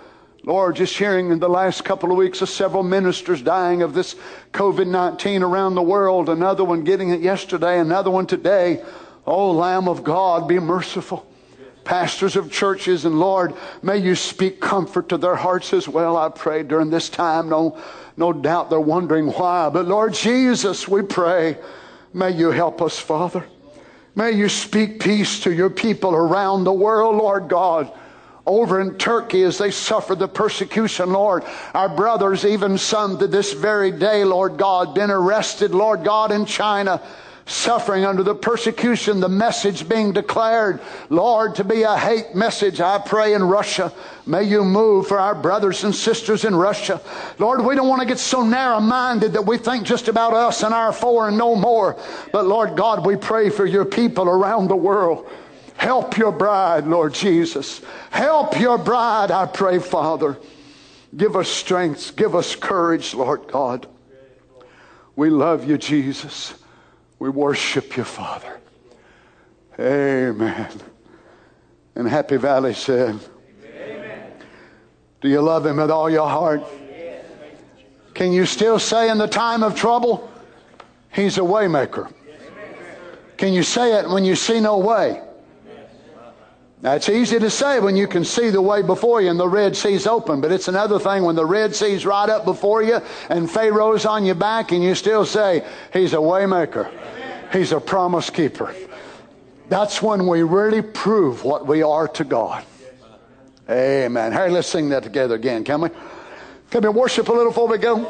Lord, just hearing in the last couple of weeks of several ministers dying of this covid nineteen around the world, another one getting it yesterday, another one today. Oh, Lamb of God, be merciful. Pastors of churches, and Lord, may you speak comfort to their hearts as well, I pray, during this time. No, no doubt they're wondering why. But Lord Jesus, we pray, may you help us, Father. May you speak peace to your people around the world, Lord God. Over in Turkey as they suffer the persecution, Lord. Our brothers, even some to this very day, Lord God, been arrested, Lord God, in China, suffering under the persecution, the message being declared, Lord, to be a hate message. I pray in Russia, may you move for our brothers and sisters in Russia. Lord, we don't want to get so narrow-minded that we think just about us and our four and no more. But Lord God, we pray for your people around the world. Help your bride, Lord Jesus. Help your bride, I pray, Father. Give us strength. Give us courage, Lord God. We love you, Jesus. We worship you, Father. Amen. And Happy Valley said, amen. Do you love him with all your heart? Yes. Can you still say in the time of trouble, he's a way maker? Can you say it when you see no way? That's easy to say when you can see the way before you and the Red Sea's open. But it's another thing when the Red Sea's right up before you and Pharaoh's on your back and you still say, he's a way maker. He's a promise keeper. That's when we really prove what we are to God. Amen. Hey, let's sing that together again, can we? Can we worship a little before we go?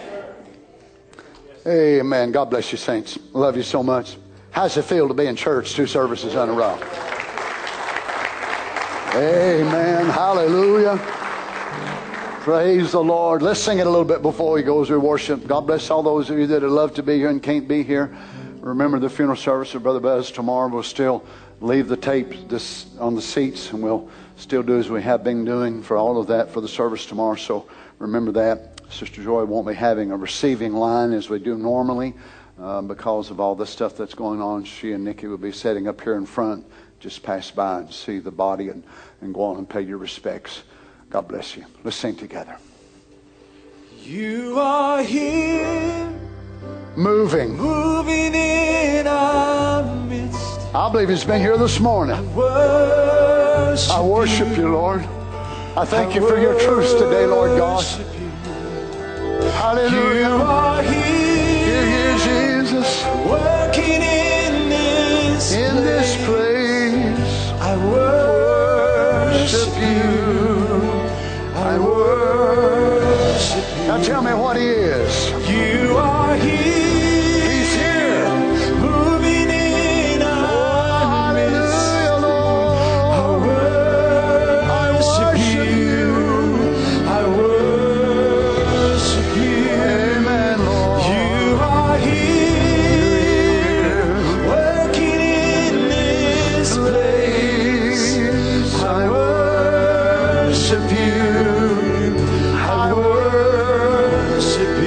Amen. God bless you, saints. Love you so much. How's it feel to be in church two services in a row? Amen. Hallelujah. Praise the Lord. Let's sing it a little bit before we go as we worship. God bless all those of you that would love to be here and can't be here. Remember the funeral service of Brother Buzz tomorrow. We'll still leave the tape this on the seats, and we'll still do as we have been doing for all of that for the service tomorrow. So remember that. Sister Joy won't be having a receiving line as we do normally uh, because of all the stuff that's going on. She and Nikki will be sitting up here in front. Just pass by and see the body and, and go on and pay your respects. God bless you. Let's sing together. You are here, moving, moving in our midst. I believe he's been here this morning. I worship, I worship you, you, Lord. I thank I you for your truths today, Lord God. You. Hallelujah. You are here, here, here, Jesus, working in this in place. this place. I worship you. I worship you. Now tell me what he is. You are here. He's here. Moving in our midst. Hallelujah, Lord. I worship you. I worship you. Amen, Lord. You are here, working in this place. I worship you. I worship you.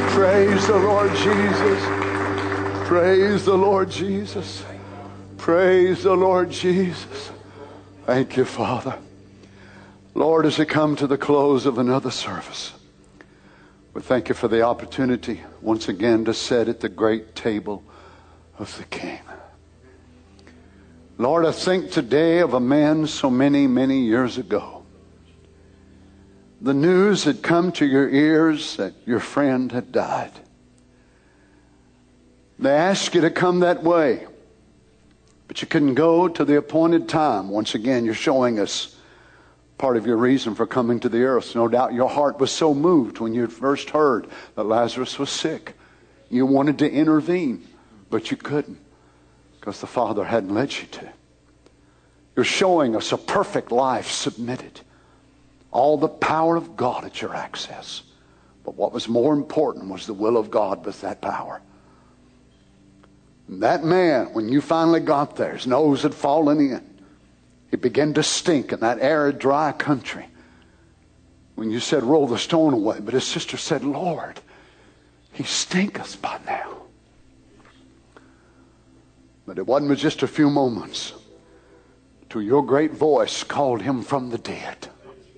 Praise the Lord Jesus. Praise the Lord Jesus. Praise the Lord Jesus. Thank you, Father. Lord, as we come to the close of another service, we thank you for the opportunity once again to sit at the great table of the King. Lord, I think today of a man so many, many years ago. The news had come to your ears that your friend had died. They asked you to come that way, but you couldn't go to the appointed time. Once again, you're showing us part of your reason for coming to the earth. No doubt your heart was so moved when you first heard that Lazarus was sick. You wanted to intervene, but you couldn't because the Father hadn't led you to. You're showing us a perfect life submitted. All the power of God at your access. But what was more important was the will of God with that power. And that man, when you finally got there, his nose had fallen in. It began to stink in that arid, dry country. When you said, roll the stone away. But his sister said, Lord, he stinketh by now. But it wasn't just a few moments till your great voice called him from the dead.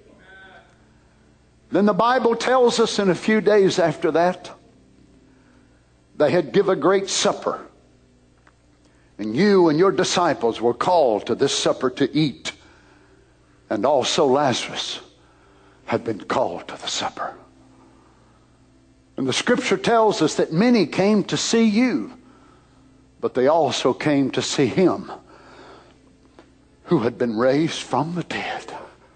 Then the Bible tells us in a few days after that, they had give a great supper. And you and your disciples were called to this supper to eat. And also Lazarus had been called to the supper. And the scripture tells us that many came to see you, but they also came to see him who had been raised from the dead.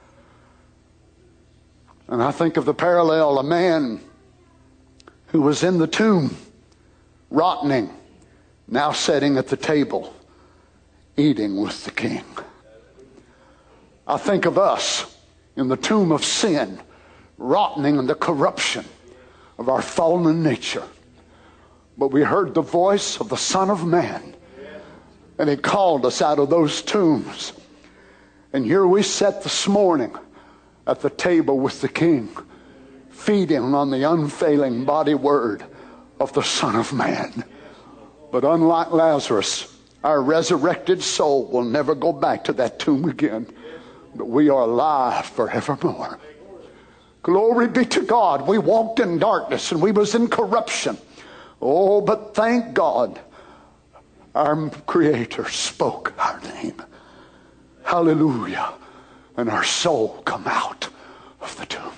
And I think of the parallel, a man who was in the tomb, rotting, now sitting at the table, eating with the King. I think of us in the tomb of sin, rotting in the corruption of our fallen nature. But we heard the voice of the Son of Man, and he called us out of those tombs. And here we sit this morning at the table with the King, feeding on the unfailing body word of the Son of Man. But unlike Lazarus, our resurrected soul will never go back to that tomb again. But we are alive forevermore. Glory be to God. We walked in darkness and we was in corruption. Oh, but thank God, our Creator spoke our name. Hallelujah. And our soul come out of the tomb.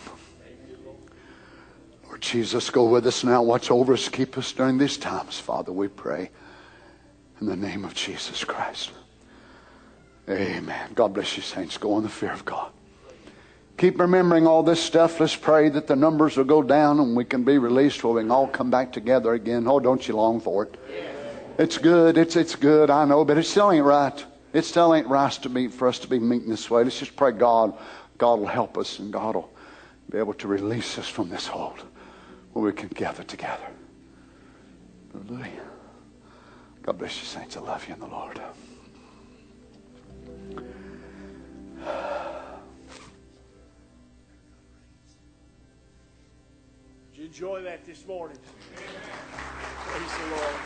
Lord Jesus, go with us now. Watch over us. Keep us during these times, Father, we pray. In the name of Jesus Christ. Amen. God bless you, saints. Go in the fear of God. Keep remembering all this stuff. Let's pray that the numbers will go down and we can be released where we can all come back together again. Oh, don't you long for it? It's good. It's it's good, I know, but it still ain't right. It still ain't right to be, for us to be meeting this way. Let's just pray God. God will help us and God will be able to release us from this hold where we can gather together. Hallelujah. God bless you, saints. I love you in the Lord. Did you enjoy that this morning? Praise the Lord.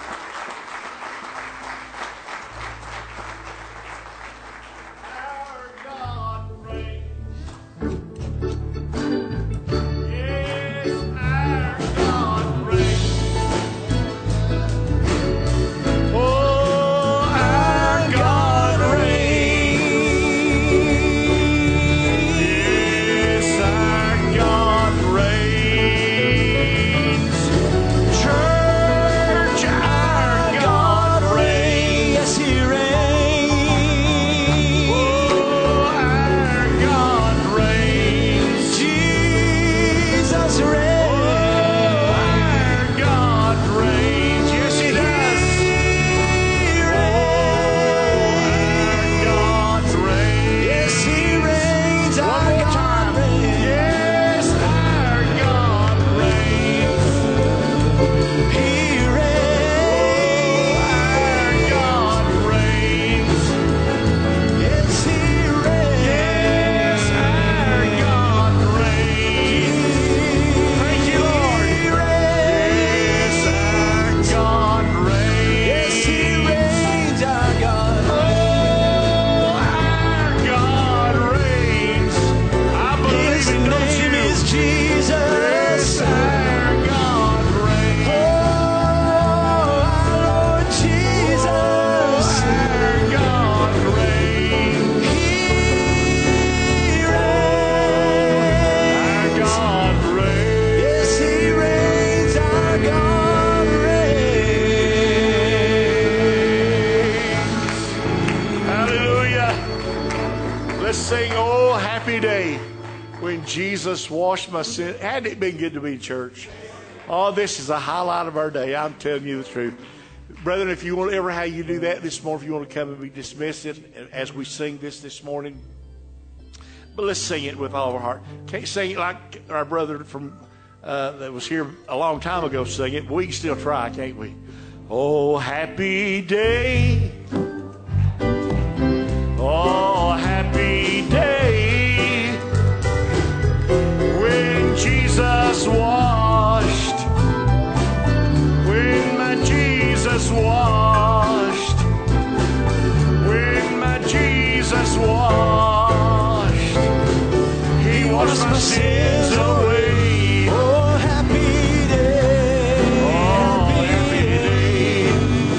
Church, I Jesus washed my sin. Hadn't it been good to be in church? Oh, this is a highlight of our day. I'm telling you the truth. Brethren, if you want ever how you do that this morning, if you want to come and be dismissed as we sing this this morning, but let's sing it with all of our heart. Can't sing it like our brother from uh, that was here a long time ago sing it, but we can still try, can't we? Oh, happy day. Oh, happy day when Jesus washed, when my Jesus washed, when my Jesus washed, He washed my sins away. Oh, happy day. Oh, happy day.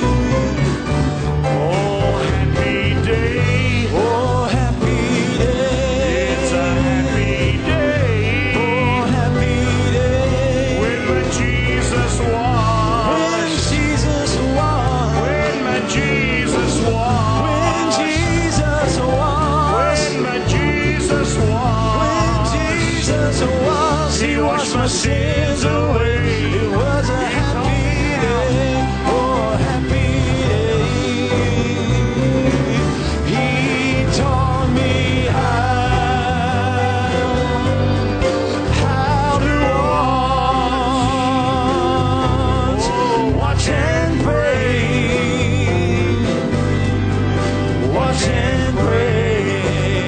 Oh, happy day. Oh, happy day. It's a happy day. Oh, happy day. When my Jesus washed. When Jesus washed. When my Jesus washed. When Jesus washed. When my Jesus washed. When Jesus washed. He washed my sins away. It was a happy day. Oh, happy day. He taught me how, how to watch, watch and pray, watch and pray.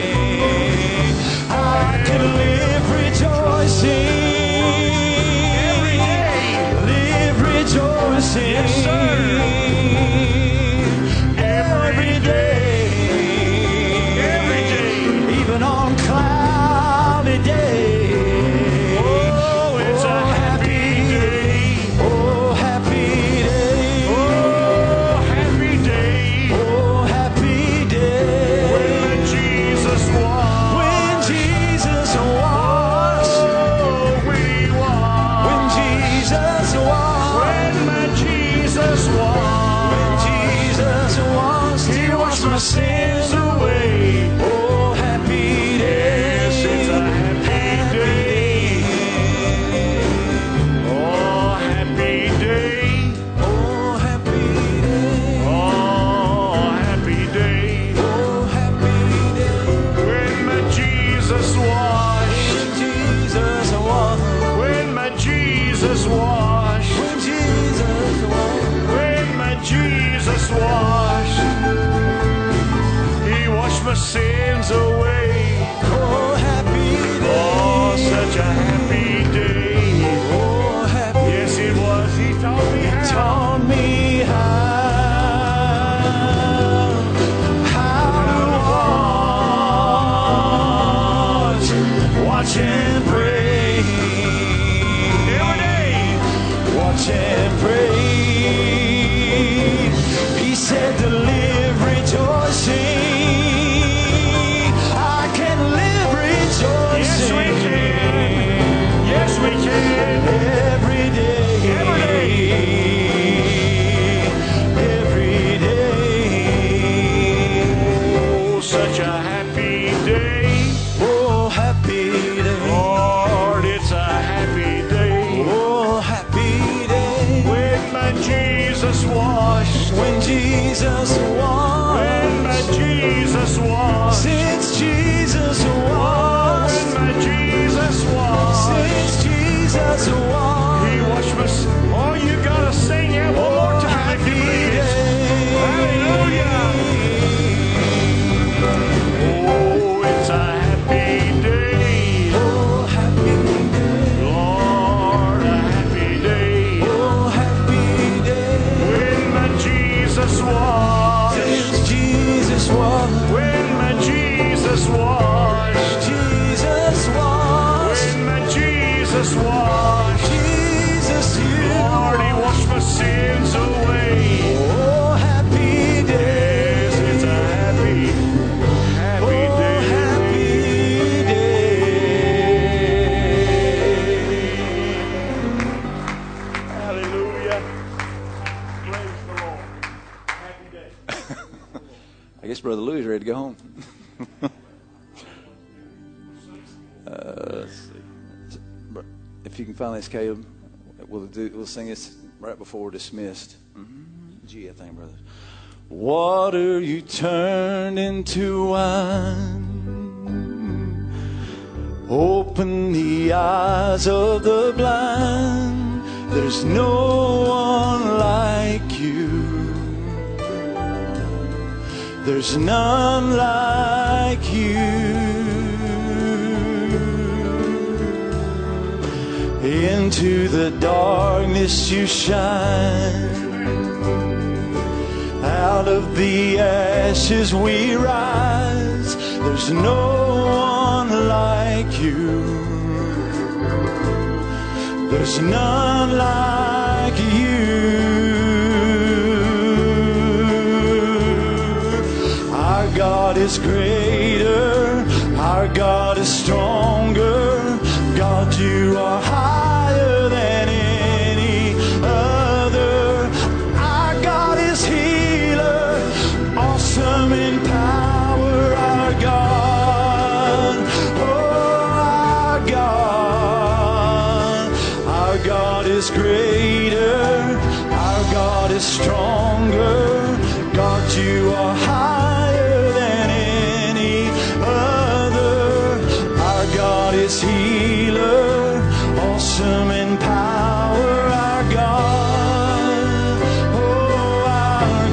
I can live rejoicing. Every day. Live rejoicing. Yes, sir. Every day. Every day. Even on cloudy days. Oh, it's a happy day. Oh, happy day. Oh, happy day. Oh, happy day. When my Jesus washed. When Jesus washed. Oh, we washed. When Jesus washed. When my Jesus washed. When Jesus washed. He washed my sins away. Oh, happy day. Yes, it's a happy day. Oh, happy day. Oh, happy day. Oh, happy day. Oh, happy day. When my Jesus washed. When Jesus washed. When my Jesus washed. When Jesus washed. When my Jesus washed. He washed my sins away. Oh, happy day. Oh, such a happy day. Oh, happy day. Yes, it was. He taught me how. Taught me how, how to watch, watch and pray. Every day. Watch and pray. He said to live rejoicing. I can live rejoicing. Yes, we can. Yes, we can. Every day. Every Every day. Oh, such a happy day. Oh, happy day. Lord, it's a happy day. Oh, happy day. When my Jesus washed. When Jesus washed. When my Jesus washed. Since Jesus washed. When my Jesus washed. Since Jesus washed. He washed my sins. Oh, you gotta sing it one more time if you please. Hallelujah. Oh, it's a happy day. Oh, happy day. Lord, a happy day. Oh, happy day. When my Jesus washed. Since Jesus washed. When my Jesus washed. Jesus washed. When my Jesus washed. Jesus, you. Lord, He washed my sins away. Oh, happy day. Yes, it's a happy, happy Oh, day. happy day. Hallelujah. Praise the Lord. Happy day. I guess Brother Louis is ready to go home. uh, let's see. finally, Caleb, we'll, do, we'll sing this right before we're dismissed. Mm-hmm. G, I think, brother. Water you turned into wine. Open the eyes of the blind. There's no one like you. There's none like you. Into the darkness you shine. Out of the ashes we rise. There's no one like you. There's none like you. Our God is greater. Our God is stronger. God, you are higher than any other. Our God is healer, awesome in power. Our God, oh, our God. Our God is greater. Our God is stronger. God, you are higher than any other. Our God is healer, awesome in power. Our God, oh, our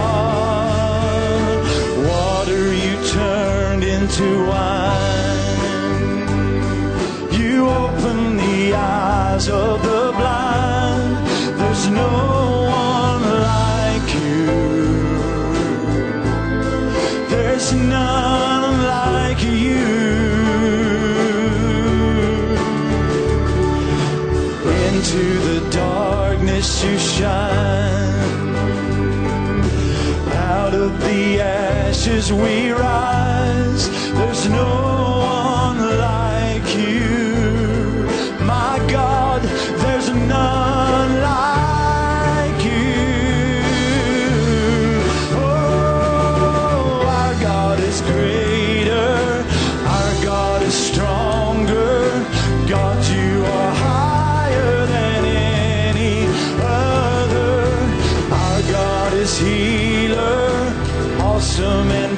God. Water you turned into wine. You opened the eyes of the blind. There's no one like you. There's none like you. Into the darkness you shine. Out of the ashes we rise. There's no one like you. My God, there's none like you. Oh, our God is greater. Our God is stronger. God, you are higher than any other. Our God is healer, awesome and